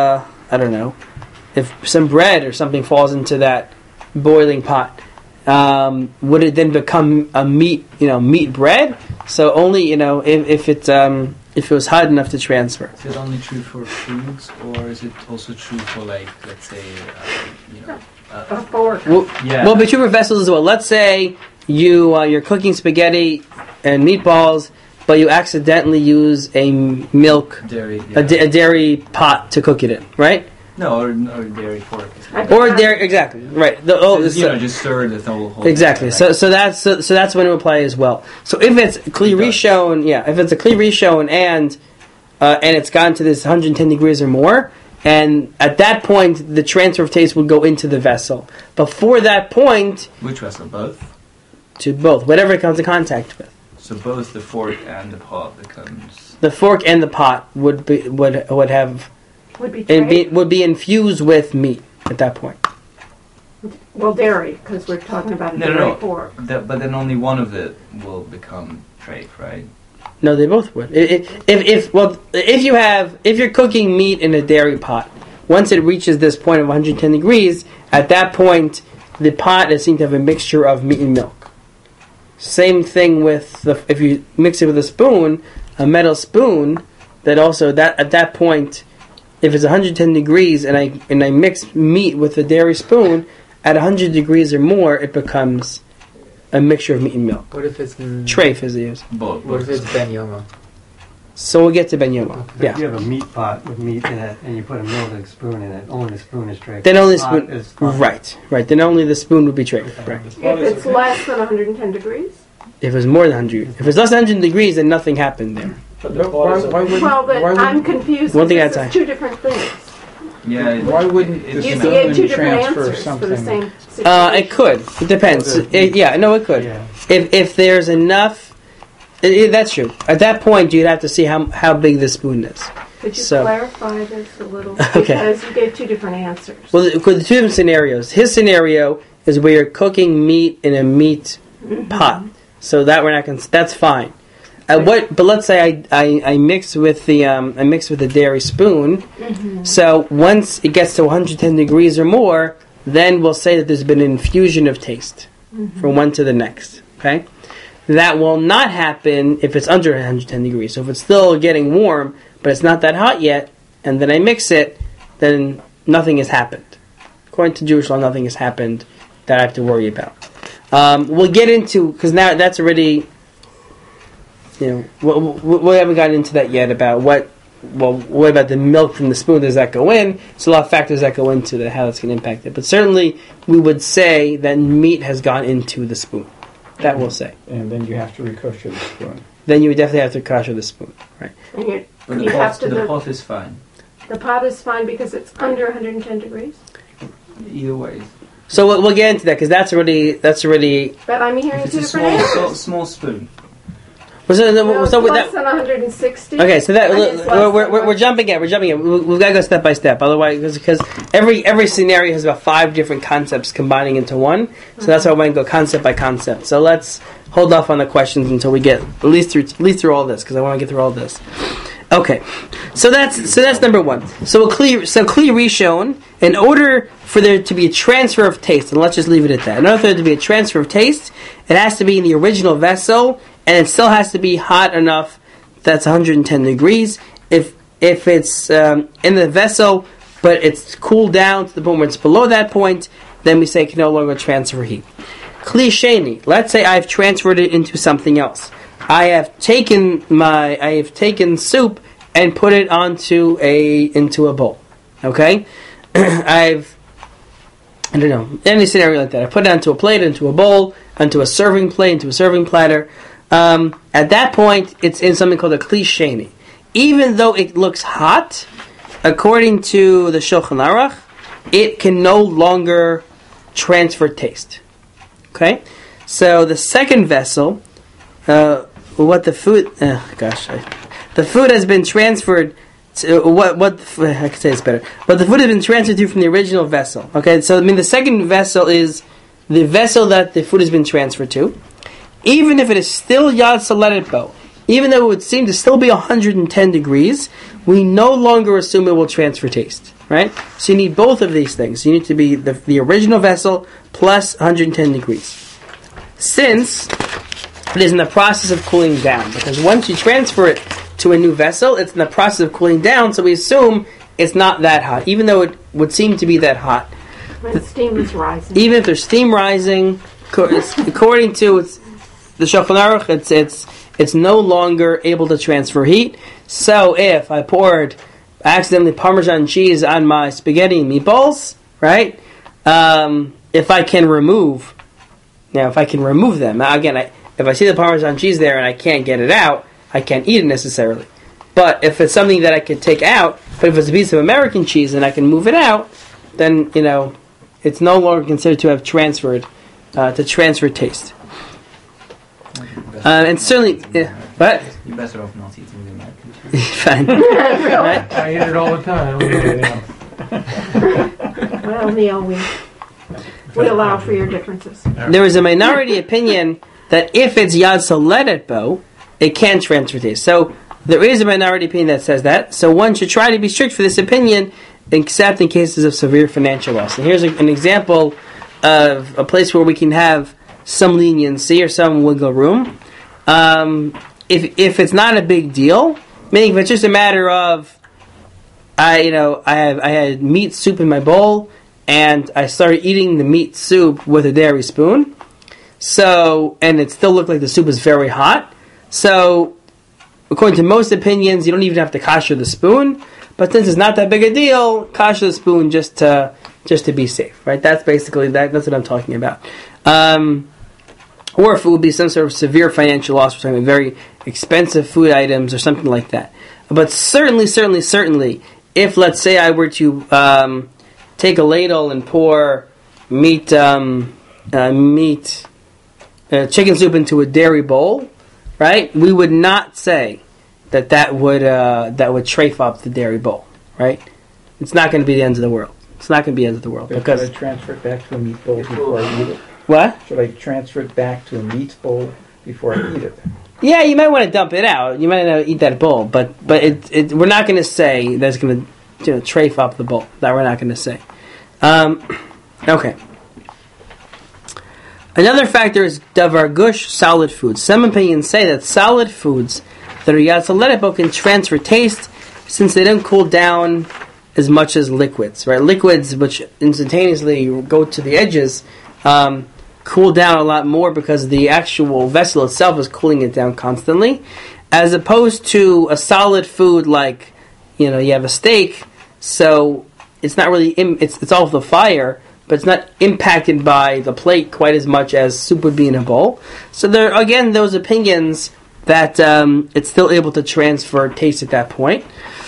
Speaker 1: if some bread or something falls into that boiling pot, would it then become a meat bread? So only, if it was hot enough to transfer.
Speaker 3: Is it only true for foods, or is it also true for, like, let's say,
Speaker 2: a fork?
Speaker 1: Well, be true for vessels as well. Let's say you're cooking spaghetti and meatballs, but you accidentally use a dairy pot to cook it in, right?
Speaker 3: No, or dairy fork.
Speaker 1: Or dairy, exactly, right.
Speaker 3: Just stir the whole.
Speaker 1: Exactly. So that's when it would apply as well. So if it's Kli Rishon, if it's a Kli Rishon and it's gone to this 110 degrees or more, and at that point the transfer of taste would go into the vessel. Before that point,
Speaker 3: which vessel? Both.
Speaker 1: To both, whatever it comes in contact with.
Speaker 3: So both the fork and the pot becomes.
Speaker 1: The fork and the pot would be infused with meat at that point.
Speaker 2: Well, dairy, because we're talking about a dairy fork.
Speaker 3: But then only one of it will become treif, right?
Speaker 1: No, they both would. If you're cooking meat in a dairy pot, once it reaches this point of 110 degrees, at that point the pot is seen to have a mixture of meat and milk. Same thing with if you mix it with a spoon, a metal spoon, that at that point, if it's 110 degrees and I mix meat with a dairy spoon, at 100 degrees or more, it becomes a mixture of meat and milk.
Speaker 4: What if it's
Speaker 1: treif, as they use?
Speaker 4: What if it's ben yomo?
Speaker 1: So we'll get to Ben Yoma.
Speaker 8: If
Speaker 1: Yeah.
Speaker 8: you have a meat pot with meat in it and you put a milling spoon in it, only the spoon is tray.
Speaker 1: Then only the
Speaker 8: Pot
Speaker 1: spoon.
Speaker 8: is fine.
Speaker 1: Right. Then only the spoon would be traded. Right.
Speaker 2: If it's less than 110 degrees?
Speaker 1: If it's more than 100, if it's less than 100 degrees, then nothing happened there.
Speaker 2: Well, but I'm confused.
Speaker 1: One thing
Speaker 2: because
Speaker 1: at a
Speaker 2: it's two different things.
Speaker 3: Yeah.
Speaker 7: Why wouldn't the
Speaker 2: You gave
Speaker 7: spoon
Speaker 2: two different
Speaker 7: transfer
Speaker 2: answers for the
Speaker 7: something?
Speaker 2: same situation.
Speaker 1: It could. It depends.
Speaker 8: Well,
Speaker 1: It could.
Speaker 8: Yeah.
Speaker 1: If there's enough, that's true. At that point, you'd have to see how big the spoon is.
Speaker 2: Could you
Speaker 1: So-
Speaker 2: clarify this a little?
Speaker 1: Okay.
Speaker 2: Because you gave two different answers.
Speaker 1: Well, the two different scenarios. His scenario is where you're cooking meat in a meat pot, so that we're not going. That's fine. But let's say I mix with the dairy spoon. So once it gets to 110 degrees or more, then we'll say that there's been an infusion of taste from one to the next. Okay, that will not happen if it's under 110 degrees. So if it's still getting warm, but it's not that hot yet, and then I mix it, then nothing has happened. According to Jewish law, nothing has happened that I have to worry about. We'll get into, because now that's already, we haven't gotten into that yet about what about the milk from the spoon? Does that go in? So a lot of factors that go into that, how that's going to impact it. But certainly, we would say that meat has gone into the spoon. That we'll say.
Speaker 7: And then you have to rekosher the spoon.
Speaker 1: Then you would definitely have to kosher the spoon, right?
Speaker 2: And
Speaker 3: But
Speaker 2: you have to
Speaker 3: the pot is fine.
Speaker 2: The pot is fine because it's under 110 degrees.
Speaker 3: Either way.
Speaker 1: So we'll get into that because that's already.
Speaker 2: But I'm hearing
Speaker 3: If
Speaker 2: two
Speaker 3: it's a
Speaker 2: different answers.
Speaker 3: small spoon.
Speaker 2: It's less than 160.
Speaker 1: Okay, so that
Speaker 2: and it's less
Speaker 1: we're jumping in. We've got to go step by step. Otherwise, because every scenario has about 5 different concepts combining into one. So that's why I want to go concept by concept. So let's hold off on the questions until we get at least through all this, because I want to get through all this. Okay, so that's number one. So Kli Rishon, in order for there to be a transfer of taste, and let's just leave it at that. In order for there to be a transfer of taste, it has to be in the original vessel, and it still has to be hot enough that's 110 degrees. If it's in the vessel, but it's cooled down to the point where it's below that point, then we say it can no longer transfer heat. Kli Sheni, let's say I've transferred it into something else. I have taken soup and put it into a bowl. Okay? I don't know, any scenario like that. I put it onto a plate, into a bowl, onto a serving plate, into a serving platter. At that point, it's in something called a Kli Sheni. Even though it looks hot, according to the Shulchan Aruch, it can no longer transfer taste. Okay? So the second vessel, the food has been transferred to, I could say it's better, but the food has been transferred to from the original vessel. Okay, so the second vessel is the vessel that the food has been transferred to. Even if it is still Yad Saledet Bo, even though it would seem to still be 110 degrees, we no longer assume it will transfer taste. Right? So you need both of these things. You need to be the original vessel plus 110 degrees. Since it is in the process of cooling down, because once you transfer it to a new vessel, it's in the process of cooling down, so we assume it's not that hot, even though it would seem to be that hot.
Speaker 2: When steam is rising.
Speaker 1: Even if there's steam rising, according to the Shulchan Aruch, it's no longer able to transfer heat. So if I poured accidentally Parmesan cheese on my spaghetti and meatballs, right? If I can remove them, again, if I see the Parmesan cheese there and I can't get it out, I can't eat it necessarily. But if it's something that I can take out, but if it's a piece of American cheese and I can move it out, then, it's no longer considered to have transferred, to transfer taste. And certainly, what?
Speaker 3: You're better off not eating the American cheese.
Speaker 1: Fine. Right?
Speaker 5: I eat it all the time.
Speaker 2: Well, Neil, we allow for your differences.
Speaker 1: There is a minority opinion that if it's Yad Saledet Bo, it can transfer taste. So there is a minority opinion that says that. So one should try to be strict for this opinion, except in cases of severe financial loss. And here's an example of a place where we can have some leniency or some wiggle room. If it's not a big deal, meaning if it's just a matter of I had meat soup in my bowl and I started eating the meat soup with a dairy spoon, and it still looked like the soup was very hot. So according to most opinions, you don't even have to kosher the spoon. But since it's not that big a deal, kosher the spoon just to be safe, right? That's basically that. That's what I'm talking about. Or if it would be some sort of severe financial loss, we're talking about very expensive food items or something like that. But certainly, if let's say I were to take a ladle and pour chicken soup into a dairy bowl, right? We would not say that would trafe up the dairy bowl, right? It's not going to be the end of the world. It's not going to be the end of the world. Because
Speaker 7: should I transfer it back to a meat bowl before I eat it?
Speaker 1: What?
Speaker 7: Should I transfer it back to a meat bowl before I eat it?
Speaker 1: Yeah, you might want to dump it out. You might not eat that bowl, but we're not going to say that's going to trafe up the bowl. That we're not going to say. Okay. Another factor is davar gush, solid foods. Some opinions say that solid foods that are yatzaletabo can transfer taste since they don't cool down as much as liquids, right? Liquids, which instantaneously go to the edges, cool down a lot more because the actual vessel itself is cooling it down constantly, as opposed to a solid food like, you have a steak, so it's not really, it's off the fire, but it's not impacted by the plate quite as much as soup would be in a bowl. So there are, again, those opinions that it's still able to transfer taste at that point.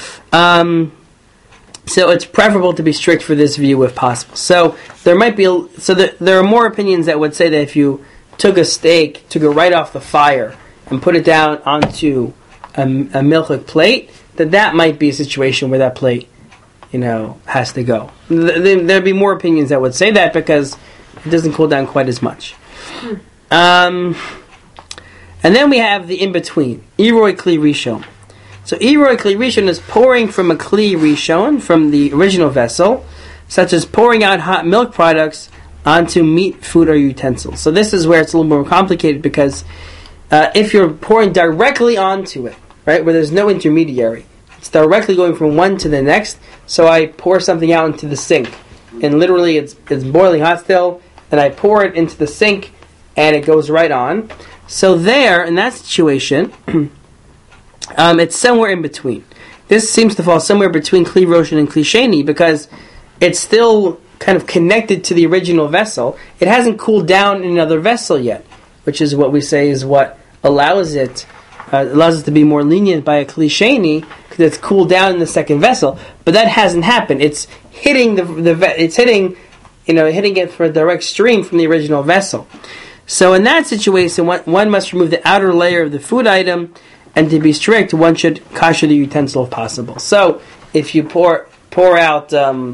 Speaker 1: So it's preferable to be strict for this view if possible. So there might be, there are more opinions that would say that if you took a steak, took it right off the fire, and put it down onto a milchik plate, that might be a situation where that plate, has to go. There'd be more opinions that would say that because it doesn't cool down quite as much. And then we have the in-between, Iroi Kli Rishon. So Iroi Kli Rishon is pouring from a Kli Rishon, from the original vessel, such as pouring out hot milk products onto meat, food, or utensils. So this is where it's a little more complicated because if you're pouring directly onto it, right, where there's no intermediary, it's directly going from one to the next. So I pour something out into the sink, and literally it's boiling hot still, and I pour it into the sink, and it goes right on. So there, in that situation, it's somewhere in between. This seems to fall somewhere between Kli Roshan and Kli Sheni because it's still kind of connected to the original vessel. It hasn't cooled down in another vessel yet, which is what we say is what allows it to be more lenient by a Kli Sheni because it's cooled down in the second vessel. But that hasn't happened. It's hitting hitting it for a direct stream from the original vessel. So in that situation, one must remove the outer layer of the food item, and to be strict, one should kosher the utensil if possible. So if you pour out, the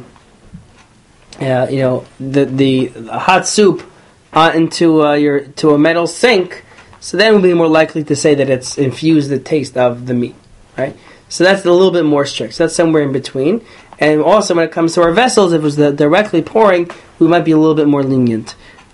Speaker 1: hot soup into a metal sink, so then we'll be more likely to say that it's infused the taste of the meat, right? So that's a little bit more strict. So that's somewhere in between. And also when it comes to our vessels, if it was directly pouring, we might be a little bit more lenient.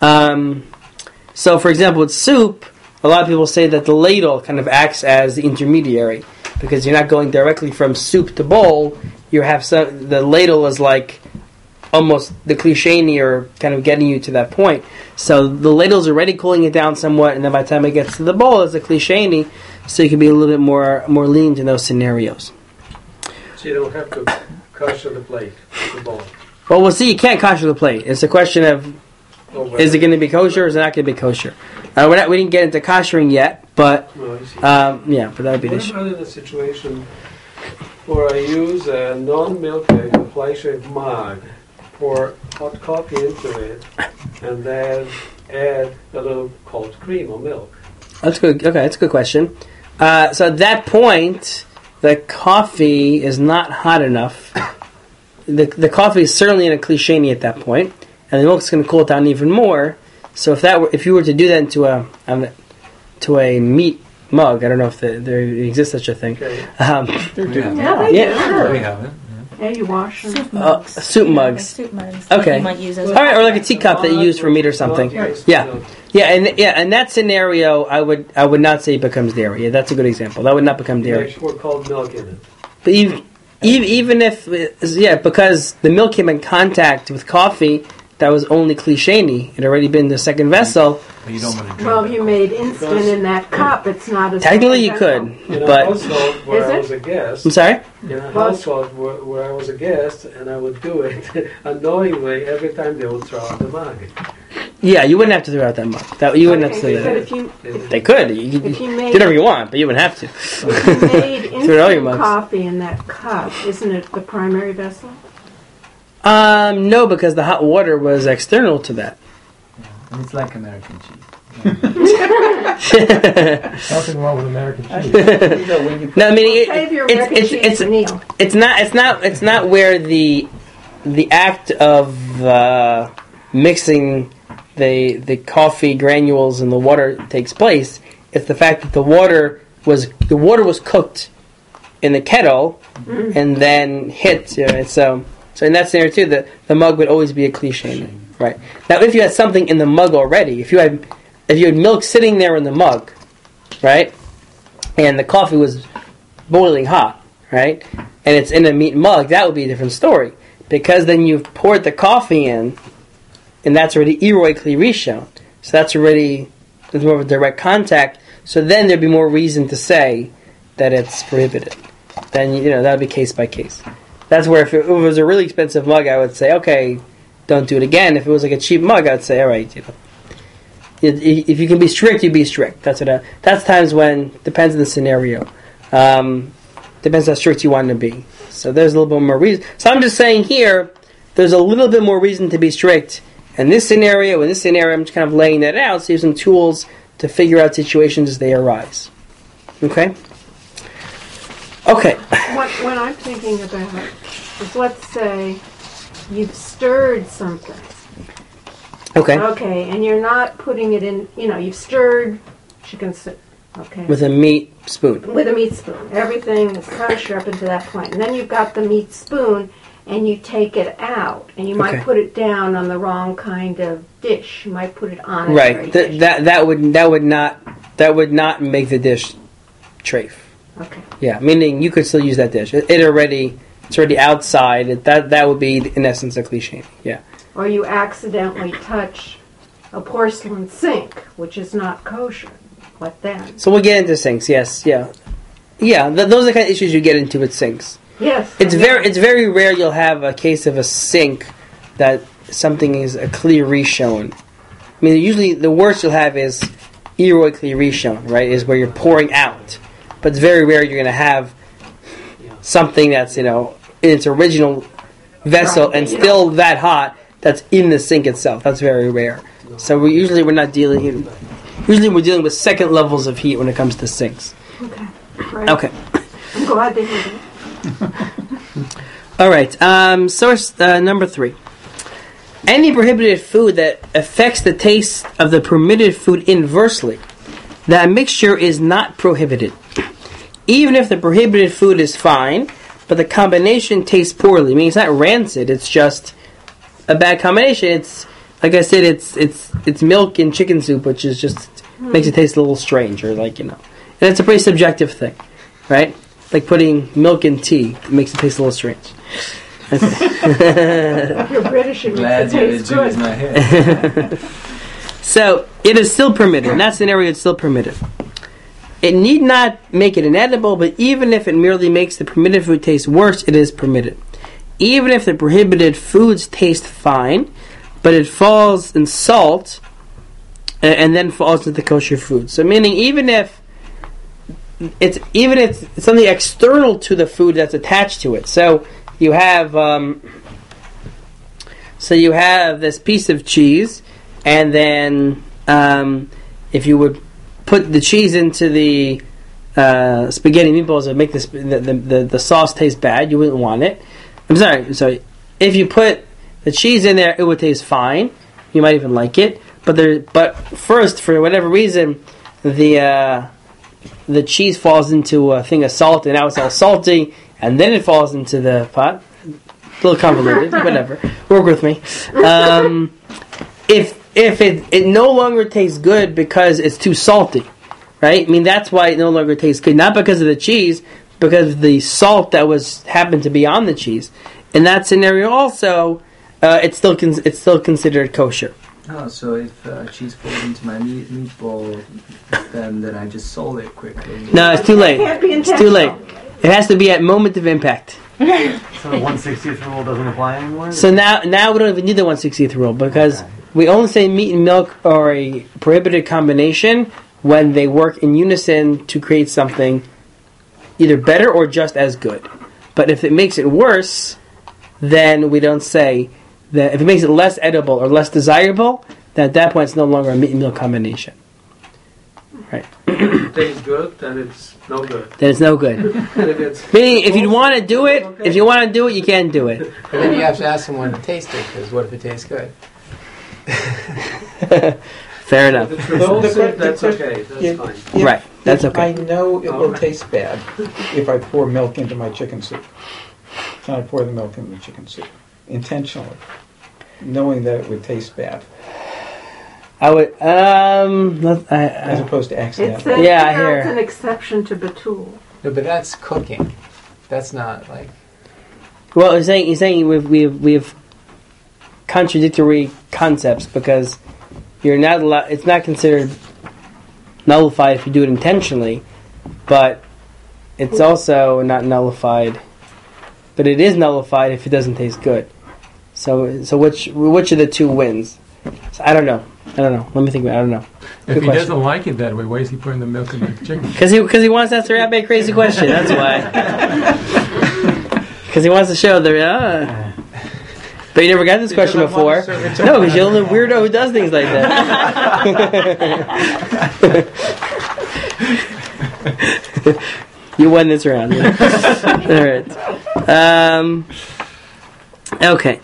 Speaker 1: So for example, with soup, a lot of people say that the ladle kind of acts as the intermediary because you're not going directly from soup to bowl. You have the ladle is like almost the Kli Sheni or kind of getting you to that point. So the ladle's already cooling it down somewhat, and then by the time it gets to the bowl, it's a Kli Sheni, so you can be a little bit more lenient in those scenarios.
Speaker 9: So you don't have to kosher the plate, the bowl.
Speaker 1: Well, we'll see. You can't kosher the plate. It's a question of is it going to be kosher or is it not going to be kosher? We didn't get into koshering yet, but but that would be the issue.
Speaker 9: What about in a situation where I use a non-milk egg, a fly-shaped mug, pour hot coffee into it, and then add a little cold cream or milk?
Speaker 1: That's good. Okay, that's a good question. So at that point, the coffee is not hot enough. The coffee is certainly in a Kli Sheni at that point, and the milk's going to cool it down even more. So if you were to do that into a meat mug, I don't know if there exists such a thing.
Speaker 9: Okay.
Speaker 2: We have it. Yeah, you wash them.
Speaker 1: Soup mugs.
Speaker 10: Soup mugs.
Speaker 1: Okay.
Speaker 10: You might use as
Speaker 1: all right, or like a teacup that you use for meat or something. Yeah. In that scenario, I would not say it becomes dairy. Yeah, that's a good example. That would not become dairy.
Speaker 9: Pour cold milk in it.
Speaker 1: But even if because the milk came in contact with coffee, that was only klisheni. It had already been the second vessel.
Speaker 5: But you don't want to drink
Speaker 2: Well,
Speaker 5: it.
Speaker 2: if you made instant in that cup, it's not a
Speaker 1: Technically, you
Speaker 2: second
Speaker 1: could,
Speaker 9: In a
Speaker 1: but
Speaker 9: household where
Speaker 2: Is
Speaker 9: I
Speaker 2: it?
Speaker 9: was a guest,
Speaker 1: I'm sorry.
Speaker 9: in a household where I was a guest, and I would do it unknowingly every time they would throw out the mug.
Speaker 1: Yeah, you wouldn't have to throw out that mug. That you wouldn't have to
Speaker 2: Okay,
Speaker 1: do
Speaker 2: but
Speaker 1: that.
Speaker 2: if you
Speaker 1: They could. You could
Speaker 2: if you made
Speaker 1: do whatever you want, but you wouldn't have to.
Speaker 2: if you made
Speaker 1: Throw it all your
Speaker 2: instant
Speaker 1: mugs.
Speaker 2: coffee in that cup, isn't it the primary vessel?
Speaker 1: No, because the hot water was external to that.
Speaker 3: And it's like American cheese.
Speaker 5: Nothing wrong with American cheese.
Speaker 1: No, I mean
Speaker 2: Save your American cheese for Neil.
Speaker 1: it's not where the act of mixing the coffee granules and the water takes place. It's the fact that the water was cooked in the kettle and then hit. So in that scenario too, the mug would always be a cliche, right? Now, if you had something in the mug already, if you had milk sitting there in the mug, right, and the coffee was boiling hot, right, and it's in a meat mug, that would be a different story, because then you've poured the coffee in, and that's already iroi kli rishon, so there's more of a direct contact. So then there'd be more reason to say that it's prohibited. Then that would be case by case. That's where if it was a really expensive mug, I would say, okay, don't do it again. If it was like a cheap mug, I'd say, all right, if you can be strict, you be strict. That's times when depends on the scenario. Depends how strict you want to be. So there's a little bit more reason. So I'm just saying here, there's a little bit more reason to be strict in this scenario. I'm just kind of laying that out. So you have some tools to figure out situations as they arise. Okay.
Speaker 2: What I'm thinking about is, let's say you've stirred something.
Speaker 1: Okay.
Speaker 2: Okay, and you're not putting it in, you've stirred chicken soup. Okay.
Speaker 1: With a meat spoon.
Speaker 2: With a meat spoon. Everything is kosher up until that point. And then you've got the meat spoon, and you take it out, and you might put it down on the wrong kind of dish. You might put it on a
Speaker 1: Right. That would not make the dish treif.
Speaker 2: Okay.
Speaker 1: Yeah, meaning you could still use that dish. It's already outside. That would be in essence a cliche. Yeah.
Speaker 2: Or you accidentally touch a porcelain sink, which is not kosher. What then?
Speaker 1: So we'll get into sinks. Yes. Yeah. Yeah. Those are the kind of issues you get into with sinks.
Speaker 2: Yes.
Speaker 1: It's very rare you'll have a case of a sink that something is a clear rishon. I mean, usually the worst you'll have is iroi kli rishon, right? Is where you're pouring out. But it's very rare you're going to have something that's in its original vessel and still that hot that's in the sink itself. That's very rare. So we're not dealing. Usually we're dealing with second levels of heat when it comes to sinks.
Speaker 2: Okay. Right.
Speaker 1: Okay.
Speaker 2: I'm glad to hear that.
Speaker 1: All right. Source number 3. Any prohibited food that affects the taste of the permitted food inversely, that mixture is not prohibited. Even if the prohibited food is fine, but the combination tastes poorly. I mean, it's not rancid. It's just a bad combination. It's like I said. It's milk and chicken soup, which is just makes it taste a little strange, or and it's a pretty subjective thing, right? Like putting milk in tea makes it taste a little strange.
Speaker 2: If you're British, it makes it taste good.
Speaker 3: Not here.
Speaker 1: So it is still permitted. In that scenario, it's still permitted. It need not make it inedible, but even if it merely makes the permitted food taste worse, it is permitted. Even if the prohibited foods taste fine, but it falls in salt and then falls into the kosher food. So meaning even if it's something external to the food that's attached to it. So you have this piece of cheese, and then if you would put the cheese into the spaghetti meatballs, it would make the sauce taste bad. You wouldn't want it. I'm sorry. If you put the cheese in there, it would taste fine. You might even like it. But first, for whatever reason, the cheese falls into a thing of salt, and now it's all salty, and then it falls into the pot. A little convoluted, whatever. Work with me. If it no longer tastes good because it's too salty, right? I mean, that's why it no longer tastes good. Not because of the cheese, because of the salt that happened to be on the cheese. In that scenario also, it's still considered kosher.
Speaker 3: Oh, so if cheese falls into my meatball, then I just solve it quickly.
Speaker 1: No, it's too late.
Speaker 2: It can't be
Speaker 1: It's too late. It has to be at moment of impact.
Speaker 8: So the 1/60th rule doesn't apply anymore?
Speaker 1: So now we don't even need the 1/60th rule because we only say meat and milk are a prohibited combination when they work in unison to create something either better or just as good. But if it makes it worse, then we don't say that. If it makes it less edible or less desirable, then at that point it's no longer a meat and milk combination. Right.
Speaker 9: If it tastes good, then it's no good.
Speaker 1: Then it's no good.
Speaker 9: And if it's
Speaker 1: Meaning, if you want to do it, you can't do it.
Speaker 4: But then you have to ask someone to taste it, because what if it tastes good?
Speaker 1: Fair enough.
Speaker 9: if it's repulsive, that's okay. That's fine.
Speaker 1: Right. That's
Speaker 7: If I
Speaker 1: okay.
Speaker 7: know it will taste bad if I pour milk into my chicken soup, can I pour the milk into the chicken soup intentionally, knowing that it would taste bad,
Speaker 1: I would.
Speaker 7: as opposed to
Speaker 2: It
Speaker 7: accidentally?
Speaker 2: says
Speaker 1: Yeah, I
Speaker 2: here
Speaker 1: hear.
Speaker 2: it's an exception to Batul.
Speaker 4: No, but that's cooking. That's not like...
Speaker 1: Well, he's saying we have contradictory concepts because you're not allowed. It's not considered nullified if you do it intentionally, but it's also not nullified. But it is nullified if it doesn't taste good. So which of the two wins? So I don't know. Let me think about it. I don't know.
Speaker 5: If
Speaker 1: Good
Speaker 5: he
Speaker 1: question.
Speaker 5: doesn't like it that way, why is he putting the milk in the chicken?
Speaker 1: Because he wants to answer Rabbi a crazy question. That's why. Because he wants to show the. But you never got this question before. No, because you're the only weirdo who does things like that. You won this round. All right. Okay.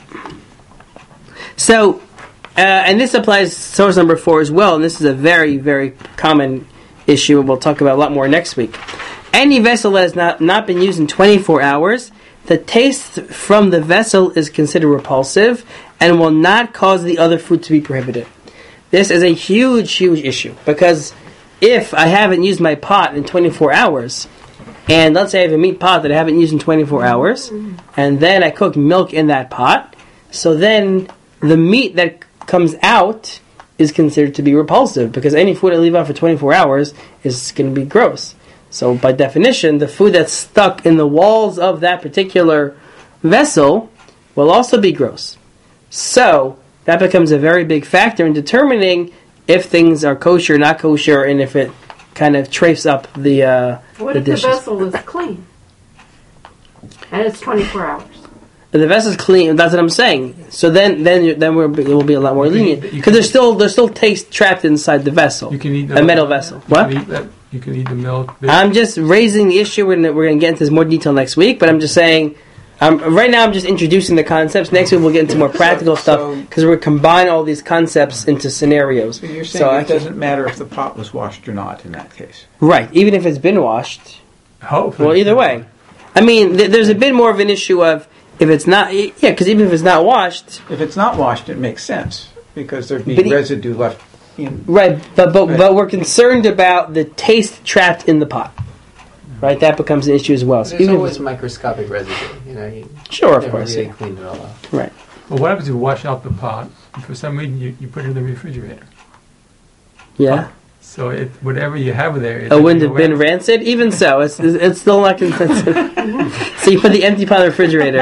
Speaker 1: So, and this applies to source number 4 as well, and this is a very, very common issue, and we'll talk about a lot more next week. Any vessel that has not been used in 24 hours, the taste from the vessel is considered repulsive and will not cause the other food to be prohibited. This is a huge, huge issue, because if I haven't used my pot in 24 hours, and let's say I have a meat pot that I haven't used in 24 hours, and then I cook milk in that pot, so then the meat that comes out is considered to be repulsive, because any food I leave out for 24 hours is going to be gross. So by definition, the food that's stuck in the walls of that particular vessel will also be gross. So that becomes a very big factor in determining if things are kosher or not kosher, and if it kind of traced up the
Speaker 2: What
Speaker 1: the
Speaker 2: if
Speaker 1: dishes.
Speaker 2: the vessel is clean? And it's 24 hours.
Speaker 1: If the vessel's clean, that's what I'm saying. So then it will be a lot more lenient, because there's still taste trapped inside the vessel.
Speaker 5: You can eat
Speaker 1: a metal vessel. What?
Speaker 5: You can eat the milk.
Speaker 1: I'm just raising the issue. We're going to get into this more detail next week, but I'm just saying. Right now, I'm just introducing the concepts. Next week, we'll get into more practical stuff, because we're combine all these concepts into scenarios.
Speaker 7: So you're saying it doesn't matter if the pot was washed or not in that case?
Speaker 1: Right, even if it's been washed.
Speaker 5: Hopefully.
Speaker 1: Well, either way. I mean, there's a bit more of an issue of if it's not... Yeah, because even if it's not washed...
Speaker 7: If it's not washed, it makes sense, because there'd be residue left in...
Speaker 1: Right, but we're concerned about the taste trapped in the pot. Right, that becomes an issue as well. So
Speaker 4: There's always microscopic residue.
Speaker 1: Sure, of
Speaker 4: never
Speaker 1: course.
Speaker 4: really
Speaker 1: Yeah.
Speaker 4: cleaned it all out.
Speaker 1: Right.
Speaker 5: Well, what happens if you wash out the pot, and for some reason you put it in the refrigerator?
Speaker 1: Yeah.
Speaker 5: So whatever you have there...
Speaker 1: It wouldn't have been rancid? Even so, it's still not consensus. So you put the empty pot in the refrigerator.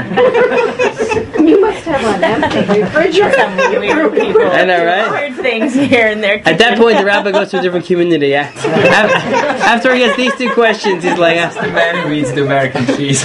Speaker 2: You must have an empty refrigerator.
Speaker 10: Some weird people.
Speaker 1: I know, right?
Speaker 10: Weird things here and there.
Speaker 1: At that point, the rabbi goes to a different community. Yeah. After he gets these two questions, he's like...
Speaker 3: That's the man who eats the American cheese.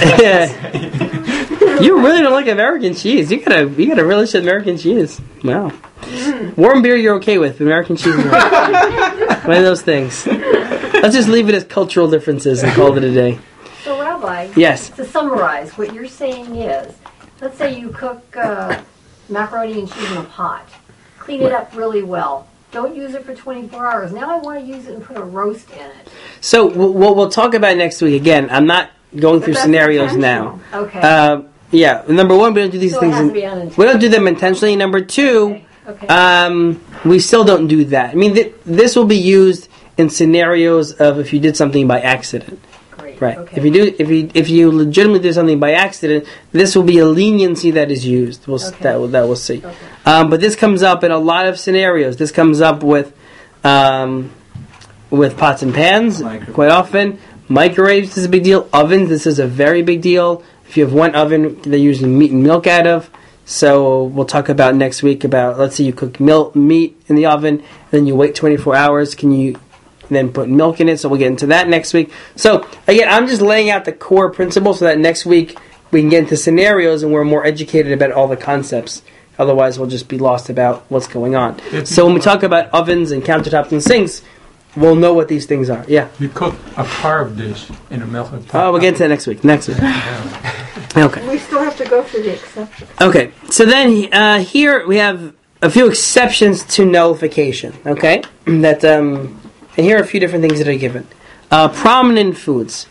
Speaker 1: You really don't like American cheese. You got a relish of American cheese. Wow. Warm beer you're okay with. American cheese is one of those things. Let's just leave it as cultural differences and call it a day.
Speaker 6: So, Rabbi,
Speaker 1: Yes.
Speaker 6: to summarize, what you're saying is, let's say you cook macaroni and cheese in a pot. Clean it up really well. Don't use it for 24 hours. Now I want to use it and put a roast in it.
Speaker 1: So we'll talk about it next week. Again, I'm not going through
Speaker 2: that's
Speaker 1: scenarios now.
Speaker 6: Okay.
Speaker 1: Yeah. Number one, we don't do these
Speaker 6: So it
Speaker 1: things.
Speaker 6: has to be unintentional.
Speaker 1: We don't do them intentionally. Number two,
Speaker 6: Okay.
Speaker 1: we still don't do that. I mean, this will be used in scenarios of if you did something by accident.
Speaker 6: Great.
Speaker 1: Right.
Speaker 6: Okay.
Speaker 1: If you legitimately do something by accident, this will be a leniency that is used. That we'll see.
Speaker 6: Okay.
Speaker 1: But this comes up in a lot of scenarios. This comes up with pots and pans quite often. Microwaves, this is a big deal. Ovens, this is a very big deal. If you have one oven, they're using meat and milk out of. So we'll talk about next week about, let's say you cook meat in the oven, and then you wait 24 hours. Can you then put milk in it? So we'll get into that next week. So again, I'm just laying out the core principles so that next week we can get into scenarios and we're more educated about all the concepts. Otherwise, we'll just be lost about what's going on. So when we talk about ovens and countertops and sinks, we'll know what these things are. Yeah.
Speaker 5: You cook a carved dish in a melted pot.
Speaker 1: Oh, we'll get into that next week. Okay.
Speaker 2: We still have to go through the exceptions.
Speaker 1: Okay. So then here we have a few exceptions to nullification. Okay. That and here are a few different things that are given. Prominent foods.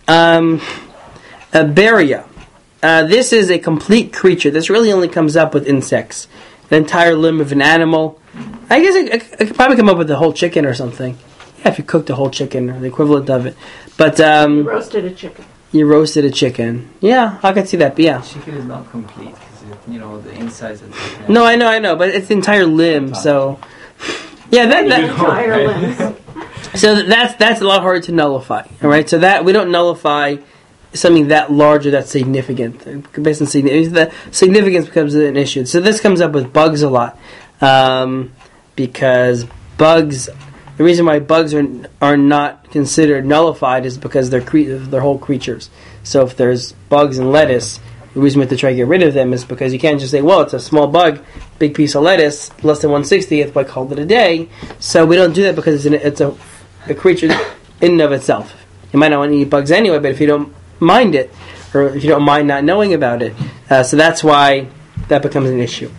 Speaker 1: Beria. This is a complete creature. This really only comes up with insects. An entire limb of an animal. I guess I could probably come up with a whole chicken or something. Yeah, if you cooked a whole chicken or the equivalent of it. But
Speaker 2: You roasted a chicken.
Speaker 1: You roasted a chicken. Yeah, I could see that. But yeah.
Speaker 3: Chicken is not complete because the insides of the chicken.
Speaker 1: No, I know, but it's the entire limb. So yeah, that
Speaker 2: Entire limbs.
Speaker 1: so that's a lot harder to nullify. All right, so that we don't nullify something that large or that significant. Based on the significance becomes an issue. So this comes up with bugs a lot, because bugs. The reason why bugs are not considered nullified is because they're whole creatures. So if there's bugs in lettuce, the reason we have to try to get rid of them is because you can't just say, well, it's a small bug, big piece of lettuce, less than 1/60th, but call it a day. So we don't do that because it's a creature in and of itself. You might not want to eat bugs anyway, but if you don't mind it, or if you don't mind not knowing about it, so that's why that becomes an issue.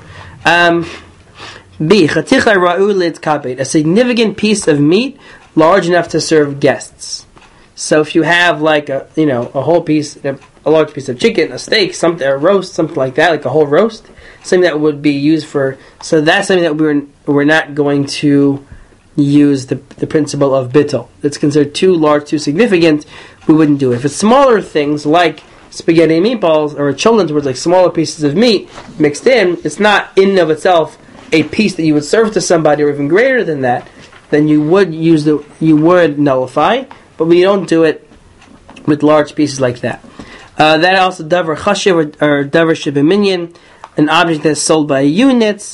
Speaker 1: B. Chaticha ra'u litzkabed, a significant piece of meat large enough to serve guests. So if you have like a whole piece, a large piece of chicken, a steak, a roast, something like that, like a whole roast, something that would be used for. So that's something that we're not going to use the principle of bittul. It's considered too large, too significant. We wouldn't do it. If it's smaller things like spaghetti and meatballs, or children's words like smaller pieces of meat mixed in, it's not in and of itself a piece that you would serve to somebody, or even greater than that, then you would nullify, but we don't do it with large pieces like that. That also davar chashiv or davar shibaminyan, an object that's sold by units.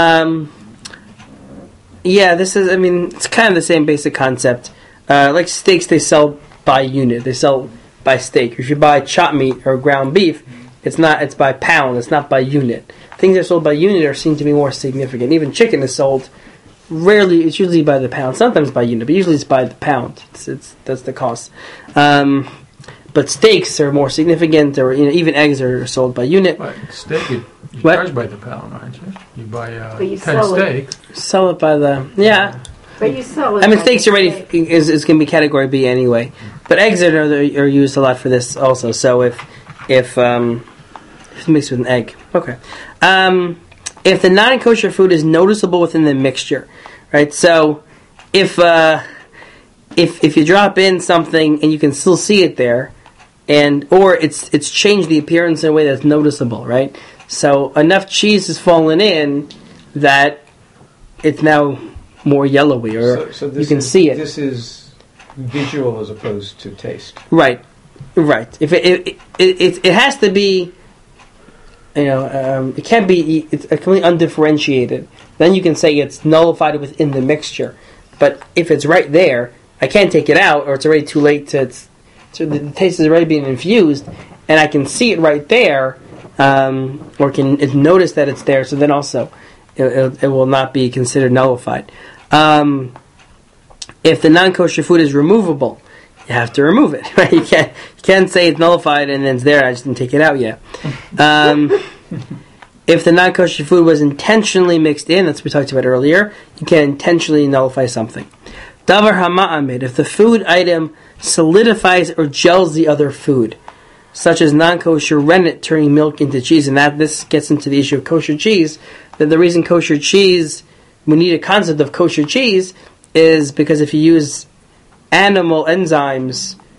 Speaker 1: This is. It's kind of the same basic concept. Like steaks, they sell by unit. They sell by steak. If you buy chopped meat or ground beef, it's by pound. It's not by unit. Things that are sold by unit are seen to be more significant. Even chicken is sold rarely. It's usually by the pound. Sometimes by unit, but usually it's by the pound. That's the cost. But steaks are more significant, or even eggs are sold by unit.
Speaker 5: But steak, you charge by the pound, aren't you? You buy 10 steaks.
Speaker 1: Sell it by the
Speaker 2: But you sell it.
Speaker 1: Steaks already is going to be category B anyway. But eggs are used a lot for this also. So if mixed with an egg, okay. If the non-kosher food is noticeable within the mixture, right? So if you drop in something and you can still see it there, or it's changed the appearance in a way that's noticeable, right? So enough cheese has fallen in that it's now more yellowy, or
Speaker 7: so
Speaker 1: you can see it.
Speaker 7: This is visual as opposed to taste.
Speaker 1: Right. If it has to be, it can't be. It's completely undifferentiated. Then you can say it's nullified within the mixture. But if it's right there, I can't take it out, or it's already too late so the taste is already being infused, and I can see it right there, or can notice that it's there. So then also, it will not be considered nullified. If the non-kosher food is removable, you have to remove it. Right? You can't say it's nullified and then it's there. I just didn't take it out yet. If the non-kosher food was intentionally mixed in, that's what we talked about earlier, you can intentionally nullify something. Davar hama'amid, if the food item solidifies or gels the other food, such as non-kosher rennet turning milk into cheese, and this gets into the issue of kosher cheese, that the reason kosher cheese, we need a concept of kosher cheese, is because if you use animal enzymes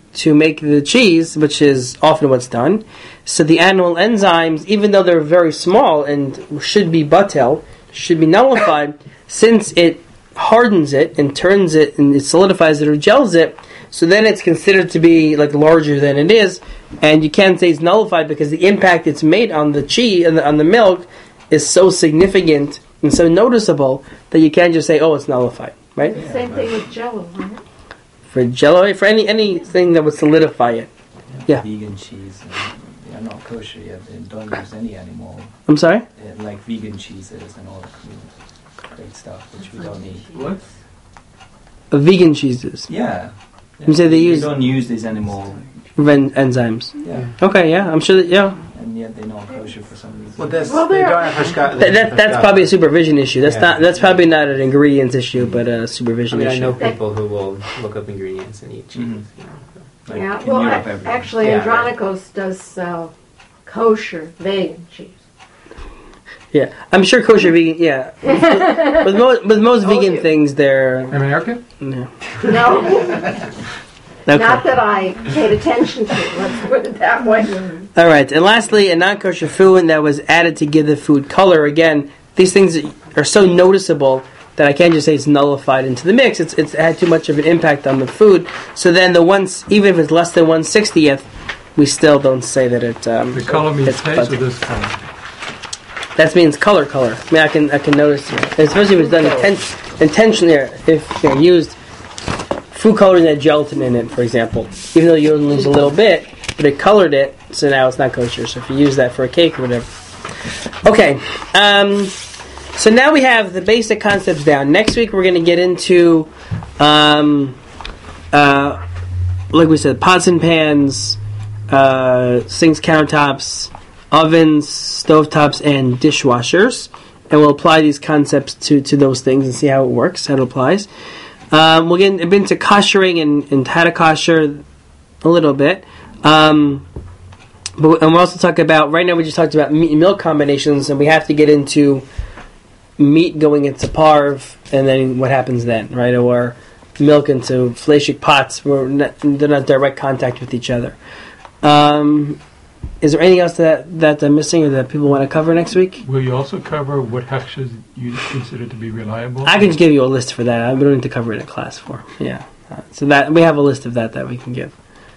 Speaker 1: to make the cheese, which is often what's done. So the animal enzymes, even though they're very small and should be batel, should be nullified, since it hardens it and turns it and it solidifies it or gels it, so then it's considered to be like larger than it is, and you can't say it's nullified because the impact it's made on the cheese and on the milk is so significant and so noticeable that you can't just say, oh, it's nullified, right?
Speaker 2: Same thing with Jello, right?
Speaker 1: For Jello, for anything that would solidify it. Yeah.
Speaker 3: Vegan cheese, they're not kosher yet. They don't use any animal.
Speaker 1: I'm sorry?
Speaker 3: Like vegan cheeses and all that great stuff, which we don't eat.
Speaker 9: What?
Speaker 1: Vegan cheeses.
Speaker 3: Yeah.
Speaker 1: You say they
Speaker 3: don't use these animal
Speaker 1: enzymes.
Speaker 3: Yeah.
Speaker 1: Okay, yeah, I'm sure that, yeah.
Speaker 3: And yet they're not kosher for some reason.
Speaker 4: Well, they don't have
Speaker 1: that's probably a supervision issue. That's probably not an ingredients issue, but a supervision issue.
Speaker 4: I know people who will look up ingredients and eat cheese.
Speaker 3: Mm-hmm.
Speaker 4: You know,
Speaker 2: Yeah, well, actually, Andronikos does sell kosher vegan cheese.
Speaker 1: Yeah, I'm sure kosher vegan. Yeah, with most vegan things, they're
Speaker 5: American.
Speaker 1: No.
Speaker 2: No.
Speaker 1: Okay.
Speaker 2: Not that I paid attention to. Let's put it that way.
Speaker 1: All right, and lastly, a non-kosher food that was added to give the food color. Again, these things are so noticeable that I can't just say it's nullified into the mix. It's had too much of an impact on the food. So then even if it's less than 1/60th, we still don't say that it.
Speaker 5: The color means taste, or this color?
Speaker 1: That means color. I mean, I can notice, especially if it's done intentionally. If used food coloring that had gelatin in it, for example, even though you only lose a little bit, but it colored it, so now it's not kosher. So if you use that for a cake or whatever. Okay, so now we have the basic concepts down. Next week we're going to get into, like we said, pots and pans, sinks, countertops, ovens, stovetops, and dishwashers, and we'll apply these concepts to those things and see how it works, how it applies. We'll get into koshering and how to kosher a little bit. And we'll also talk about, right now we just talked about meat and milk combinations, and we have to get into meat going into parv, and then what happens then, right? Or milk into fleishik pots where they're not direct contact with each other. Is there anything else that I'm missing or that people want to cover next week?
Speaker 5: Will you also cover what hechshers you consider to be reliable?
Speaker 1: I can just give you a list for that. We don't need to cover it in class for. Yeah. So that we have a list of that we can give.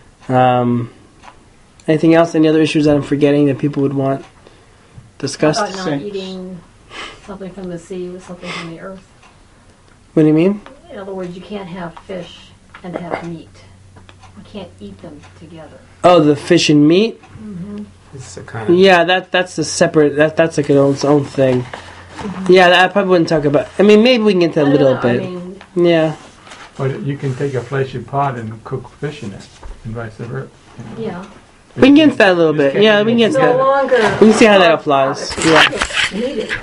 Speaker 1: Anything else? Any other issues that I'm forgetting that people would want discussed?
Speaker 6: How about not eating something from the sea with something from the earth?
Speaker 1: What do you mean?
Speaker 6: In other words, you can't have fish and have meat. You can't eat them together.
Speaker 1: Oh, the fish and meat?
Speaker 6: Mm-hmm.
Speaker 4: It's a kind of
Speaker 1: that's a separate. That's like its own thing. Mm-hmm. Yeah, I probably wouldn't talk about. I mean, maybe we can get to a little bit. Yeah.
Speaker 5: But you can take a fleishy pot and cook fish in it, and vice versa.
Speaker 6: Yeah.
Speaker 1: We can get into that a little bit. Yeah, we can get into that.
Speaker 2: No longer.
Speaker 1: We can see how that applies. Yeah.
Speaker 2: Needed.